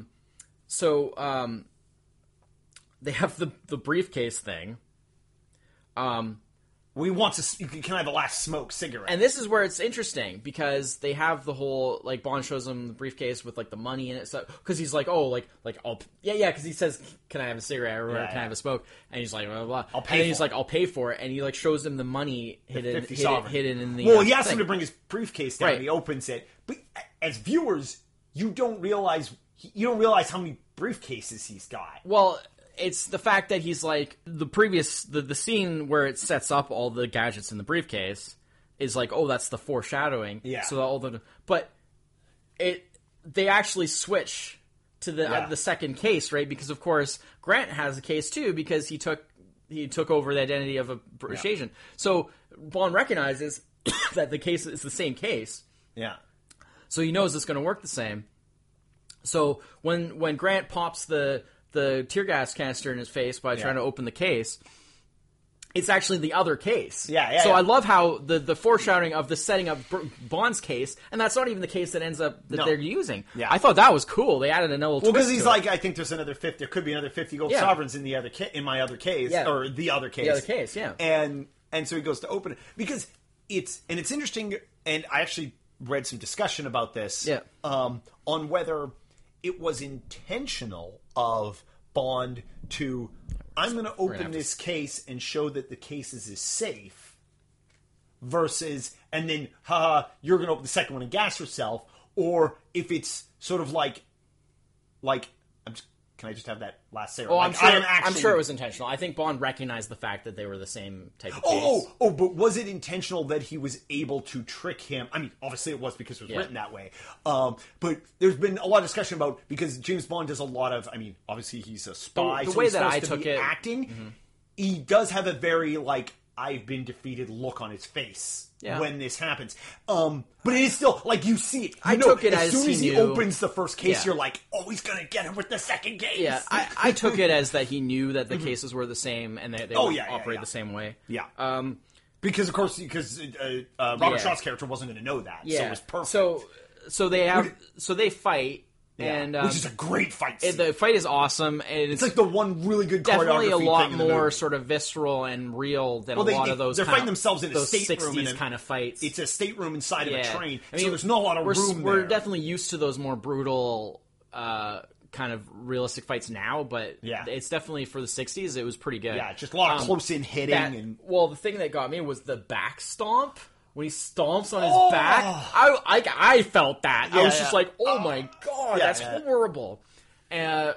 They have the briefcase thing. he wants to. Can I have a last smoke cigarette? And this is where it's interesting because they have the whole like Bond shows him the briefcase with like the money in it, so because he's like, oh, like I'll because he says, "Can I have a cigarette?" or "Can I have a smoke?" And he's like, blah, blah, blah. I'll pay. And then he's like, "I'll pay for it," and he like shows him the money hidden in the. Well, he asks him to bring his briefcase down. Right. And he opens it, but as viewers, you don't realize how many briefcases he's got. Well, it's the fact that he's like the scene where it sets up all the gadgets in the briefcase is like, oh, that's the foreshadowing. Yeah. So they actually switch to the second case, right? Because of course Grant has a case too because he took over the identity of a British agent. So Bond recognizes that the case is the same case. Yeah. So he knows it's going to work the same. So when Grant pops the tear gas canister in his face by trying to open the case, it's actually the other case. So I love how the foreshadowing of the setting up Bond's case, and that's not even the case that ends up that they're using. Yeah. I thought that was cool. They added another twist. Well, because he's like, I think there's another 50. There could be another 50 gold sovereigns in the other in my other case, or the other case. The other case, yeah. And so he goes to open it because it's interesting. And I actually read some discussion about this. On whether it was intentional of Bond to, I'm going to open this case and show that the case is safe, versus, and then, you're going to open the second one and gas yourself, or if it's sort of like, can I just have that last say? Oh, I'm sure it was intentional. I think Bond recognized the fact that they were the same type of case. But was it intentional that he was able to trick him? I mean, obviously it was because it was written that way. But there's been a lot of discussion about, because James Bond does a lot of, I mean, obviously he's a spy. The so way he's that I supposed to took be it, acting, he does have a very, like, I've been defeated look on his face when this happens. But it is still, like, you see it. I took it as soon as he knew. opens the first case, you're like, oh, he's going to get him with the second case. Yeah, I took it as that he knew that the cases were the same and they would operate the same way. Yeah. Because, of course, Robert Shaw's character wasn't going to know that. So it was perfect. So they fight. Yeah. And, which is a great fight scene. The fight is awesome, and it's like the one really good definitely choreography a lot thing more sort of visceral and real than a lot of those. They're fighting themselves in a those stateroom, 60s kind of fights. It's a stateroom inside of a train, I mean, so there's not a lot of room. We're there. definitely used to those more brutal, kind of realistic fights now, but it's definitely for the 60s. It was pretty good. Yeah, just a lot of close-in hitting. Well, the thing that got me was the back stomp. When he stomps on his back, I felt that. I was just like, oh my god, that's horrible. And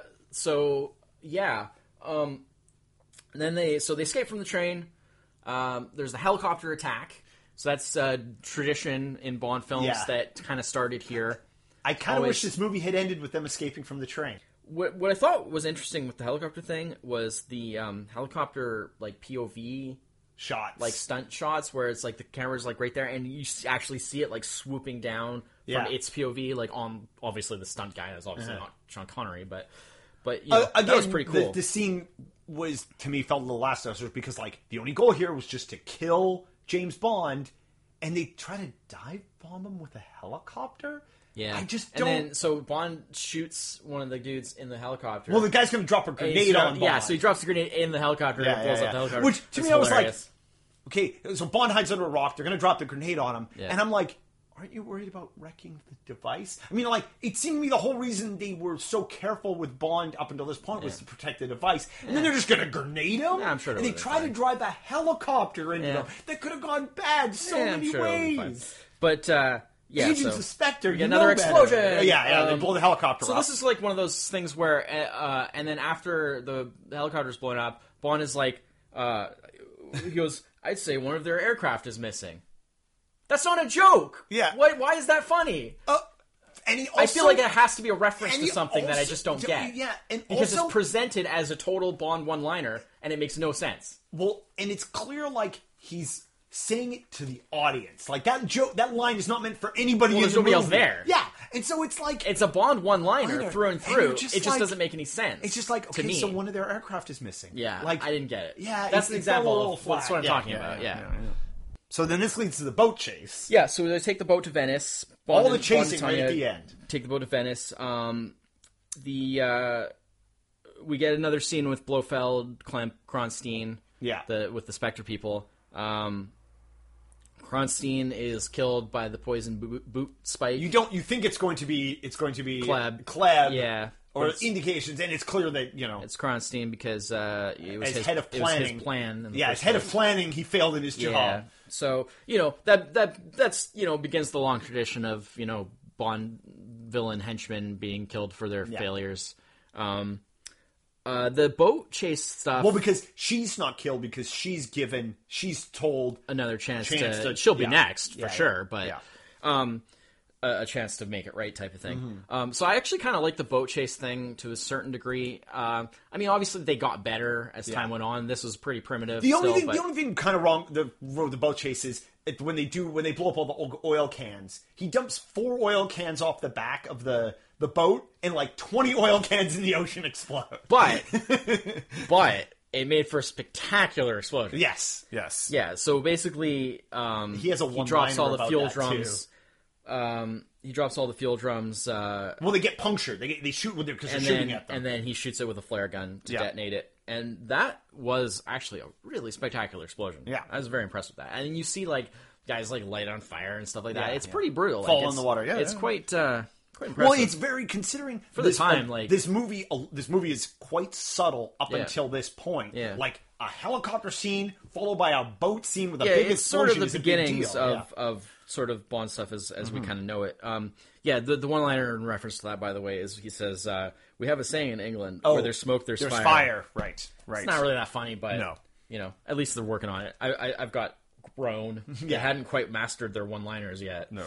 then they escape from the train. There's the helicopter attack. So that's a tradition in Bond films that kind of started here. I kind of wish this movie had ended with them escaping from the train. What I thought was interesting with the helicopter thing was the helicopter like POV shots, like stunt shots, where it's like the camera's like right there, and you actually see it like swooping down from its POV, like on obviously the stunt guy. That's obviously not Sean Connery, but you know, again, that was pretty cool. The scene was, to me, felt a little lackluster because like the only goal here was just to kill James Bond, and they try to dive bomb him with a helicopter. Yeah, I just don't. And then so Bond shoots one of the dudes in the helicopter. Well, the guy's going to drop a grenade on Bond. Yeah, so he drops a grenade in the helicopter and blows up the helicopter. Which to me, I was like, okay, so Bond hides under a rock. They're going to drop the grenade on him, and I'm like, aren't you worried about wrecking the device? I mean, like, it seemed to me the whole reason they were so careful with Bond up until this point was to protect the device, and then they're just going to grenade him. Yeah, I'm sure. And they try to drive a helicopter into them. That could have gone bad so many ways. But. Agents of Spectre, you another explosion. They blow the helicopter up. So this is like one of those things where, and then after the helicopter's blown up, Bond is like, he goes, "I'd say one of their aircraft is missing." That's not a joke. Yeah. Why is that funny? And he also, I feel like it has to be a reference to something that I just don't get. Yeah, and because it's presented as a total Bond one-liner, and it makes no sense. Well, and it's clear like he's saying it to the audience. Like that joke, that line is not meant for anybody in the movie. Nobody else there. Yeah, and so it's like it's a Bond one-liner through and through. It just like, doesn't make any sense. It's just like, okay, so one of their aircraft is missing. Yeah, like I didn't get it. Yeah, that's an example of what I'm talking about. Yeah. So then this leads to the boat chase. Yeah, so they take the boat to Venice. All the chasing right at the end. Take the boat to Venice. We get another scene with Blofeld, Kronstein. Yeah. With the Spectre people. Kronstein is killed by the poison boot spike. You think it's going to be Kleb. Yeah. Or indications, and it's clear that, it's Kronstein because it was as head of planning. It was his plan. As head of planning, he failed in his job. Yeah. So, that's begins the long tradition of, Bond villain henchmen being killed for their failures. The boat chase stuff. Well, because she's not killed because she's told another chance to she'll be next for sure, but yeah. A chance to make it right type of thing. So I actually kind of like the boat chase thing to a certain degree. I mean, obviously they got better as time went on. This was pretty primitive. The only thing kind of wrong the boat chase is when they blow up all the oil cans. He dumps 4 oil cans off the back of the boat, and like 20 oil cans in the ocean explode. But it made for a spectacular explosion. Yes. Yeah. So basically, he has he drops all the fuel drums. He drops all the fuel drums. Well, they get punctured. They shoot with it because they're shooting at them. And then he shoots it with a flare gun to detonate it. And that was actually a really spectacular explosion. Yeah. I was very impressed with that. And you see like guys like light on fire and stuff like that. It's pretty brutal. Fall in the water. Yeah, it's quite impressive. Well, it's very considering for the time. Like this movie is quite subtle up until this point. Yeah. Like a helicopter scene followed by a boat scene with a explosion. big It's sort of the beginnings of sort of Bond stuff as we kind of know it. The one-liner in reference to that, by the way, is he says, "We have a saying in England: where there's smoke, there's fire." Right. It's not really that funny, but at least they're working on it. I've got grown. They hadn't quite mastered their one-liners yet. No.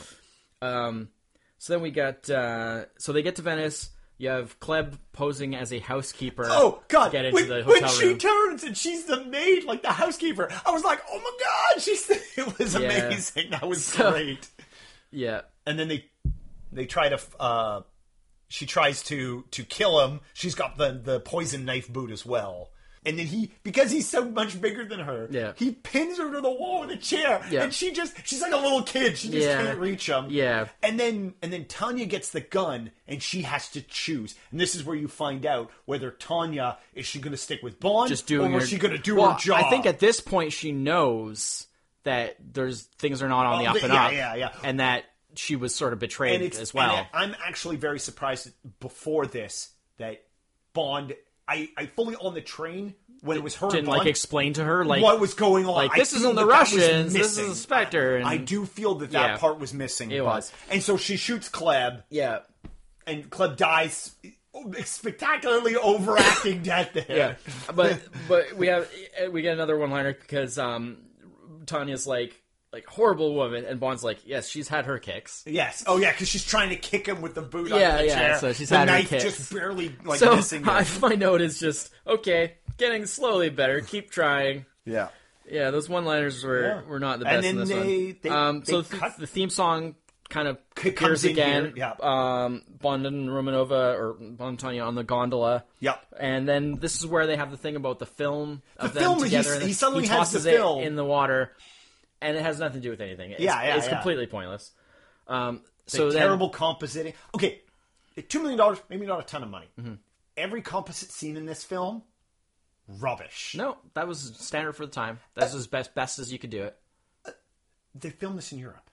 So then we got so they get to Venice. You have Kleb posing as a housekeeper. Oh God! To get into the hotel when room. she turns and she's the maid, like the housekeeper, I was like, "Oh my God!" It was amazing. That was great. Yeah. And then they try to. She tries to kill him. She's got the poison knife boot as well. And then because he's so much bigger than her, he pins her to the wall with a chair, and she's like a little kid. She just can't reach him. Yeah. And then Tanya gets the gun, and she has to choose. And this is where you find out whether Tanya is she going to stick with Bond, or is she going to do her job? I think at this point she knows that things are not on the up and up, and that she was sort of betrayed as well. And I'm actually very surprised before this that Bond. I fully on the train when it was her didn't and Bond, explain to her what was going on. Like this isn't the Russians, this is Spectre. I do feel that part was missing. It was, and so she shoots Kleb. Yeah, and Kleb dies spectacularly overacting death there. Yeah, but we get another one-liner because Tanya's like horrible woman, and Bond's like, yes, she's had her kicks. Yes. Oh yeah, because she's trying to kick him with the boot on the chair. So she's had her kicks. Just barely missing her. My note is just getting slowly better. Keep trying. Yeah. Yeah, those one-liners were not the best in this one. So the theme song kind of appears again. Yeah. Bond and Romanova, or Bond and Tanya on the gondola. Yep. And then this is where they have the thing about the film of them together. He suddenly tosses has the film in the water. And it has nothing to do with anything. It's completely pointless. So terrible compositing. Okay, $2 million, maybe not a ton of money. Mm-hmm. Every composite scene in this film, rubbish. No, that was standard for the time. That's as best as you could do it. They filmed this in Europe.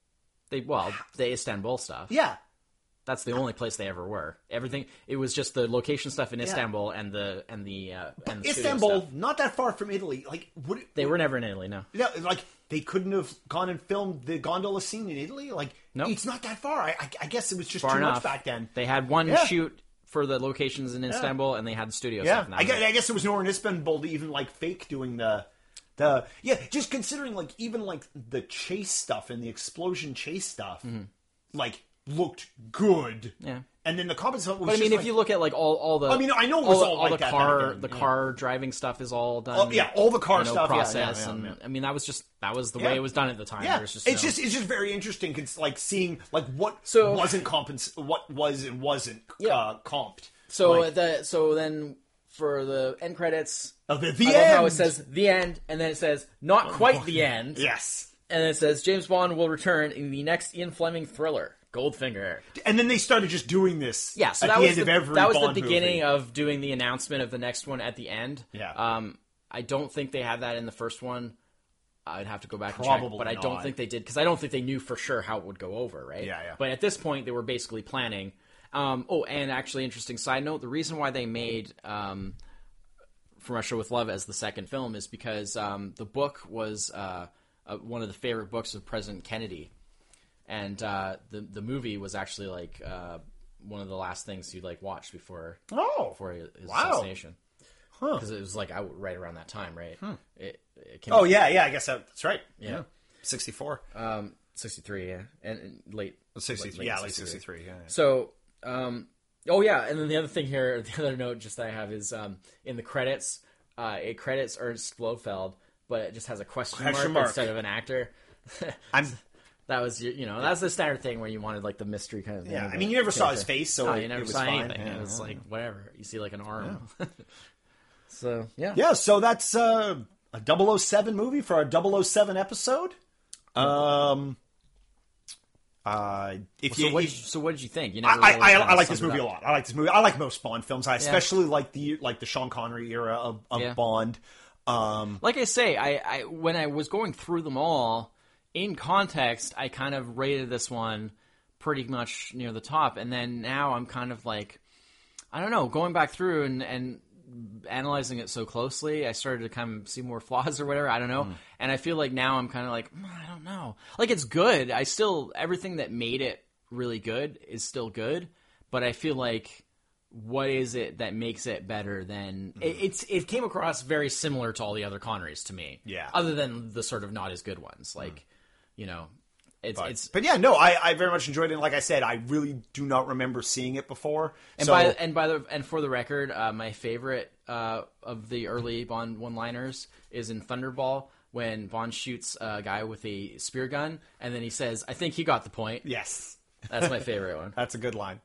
The Istanbul stuff. Yeah. That's the only place they ever were. Everything. It was just the location stuff in Istanbul and the Istanbul, stuff. Not that far from Italy. They were never in Italy. No. Yeah, they couldn't have gone and filmed the gondola scene in Italy. No, it's not that far. I guess it was just far too enough. much back then. They had one shoot for the locations in Istanbul, and they had the studio stuff. I guess there was nowhere in Istanbul to even fake doing the. Just considering even the chase stuff and the explosion chase stuff, looked good. Yeah. And then the composite was. But I mean, if you look at all the. I mean, I know it was all the that car, then, the car driving stuff is all done. Oh yeah, all the car stuff process, I mean, that was the way it was done at the time. Yeah, it's just very interesting. Cause, seeing what wasn't what was and wasn't comped. So then for the end credits, the I end. love how it says the end, and then it says not quite the end. Yes. And then it says James Bond will return in the next Ian Fleming thriller, Goldfinger. And then they started just doing this. Yeah, so at the end of every that was Bond the beginning movie. of doing the announcement of the next one at the end. Yeah. I don't think they had that in the first one. I'd have to go back and Probably check, but I not. don't think they did, because I don't think they knew for sure how it would go over, right? Yeah, yeah. But at this point, they were basically planning. And actually, interesting side note, the reason why they made From Russia with Love as the second film is because the book was one of the favorite books of President Kennedy. And the movie was actually like one of the last things you'd like watch before his assassination. Because it was like out right around that time, right? It came out, I guess that's right. Yeah. 64. 63, yeah, and late 63. late Late 63. Yeah. So, and then the other thing here, the other note just that I have is in the credits, it credits Ernst Blofeld, but it just has a question mark instead of an actor. That was, that's the standard thing where you wanted like the mystery kind of thing. Yeah, I mean, you never saw his face, so you never it was saw fine. anything. Yeah, it was like whatever. You see like an arm. Yeah. So Yeah, so that's a 007 movie for our 007 episode. So what did you think? You never I like this movie a lot. I like this movie. I like most Bond films. I especially like the Sean Connery era of Bond. Like I say, I when I was going through them all in context, I kind of rated this one pretty much near the top, and then now I'm kind of like, I don't know, going back through and analyzing it so closely, I started to kind of see more flaws or whatever. I don't know, and I feel like now I'm kind of like, I don't know. Like, it's good. Everything that made it really good is still good, but I feel like, what is it that makes it better than it came across very similar to all the other Connerys to me. Yeah. Other than the sort of not as good ones, like but yeah, no, I very much enjoyed it. And like I said, I really do not remember seeing it before. And for the record, my favorite of the early Bond one-liners is in Thunderball, when Bond shoots a guy with a spear gun, and then he says, "I think he got the point." Yes, that's my favorite one. That's a good line.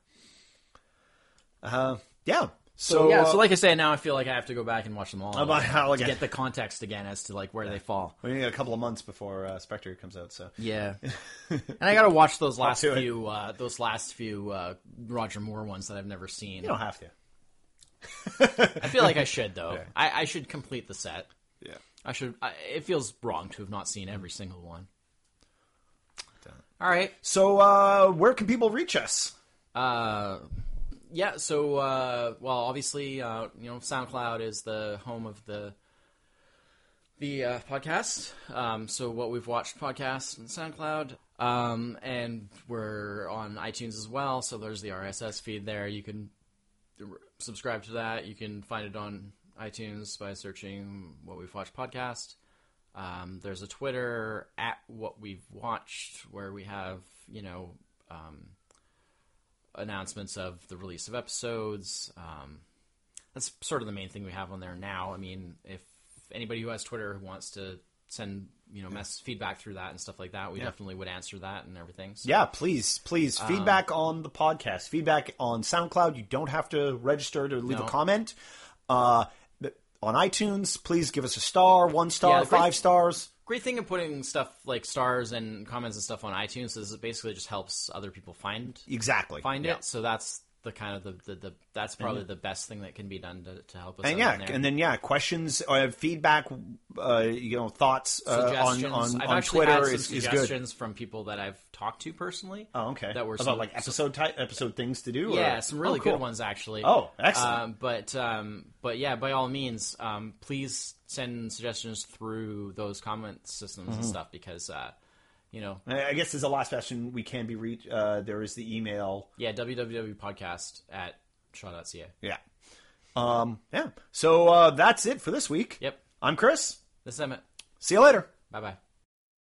Yeah. So like I said, now I feel like I have to go back and watch them all to get the context again as to like where they fall. We need a couple of months before Spectre comes out, so yeah. And I got to watch those last few Roger Moore ones that I've never seen. You don't have to. I feel like I should though. Okay. I should complete the set. Yeah. I should. It feels wrong to have not seen every single one. All right. So where can people reach us? Yeah, so, obviously, SoundCloud is the home of the podcast. So What We've Watched podcast on SoundCloud. And we're on iTunes as well, so there's the RSS feed there. You can subscribe to that. You can find it on iTunes by searching What We've Watched podcast. There's a Twitter at What We've Watched, where we have, announcements of the release of episodes. That's sort of the main thing we have on there now. I mean, if anybody who has Twitter who wants to send feedback through that and stuff like that, we definitely would answer that and everything. So, yeah, please feedback on the podcast, feedback on SoundCloud. You don't have to register to leave a comment. On iTunes, please give us a star, 1 star, 5 stars. Great thing of putting stuff like stars and comments and stuff on iTunes is it basically just helps other people find it. So that's the kind of the that's probably the best thing that can be done to help us. And then questions, feedback, thoughts suggestions. on I've actually Twitter had some is suggestions good. from people that I've talked to personally. Oh, okay. That were about like episode things to do. Yeah, some really good ones actually. Oh, excellent. But yeah, by all means, please send suggestions through those comment systems and stuff, because I guess as a last question, we can be reached. There is the email. Yeah, www.podcast@shaw.ca. Yeah. So that's it for this week. Yep. I'm Chris. This is Emmett. See you later. Bye-bye.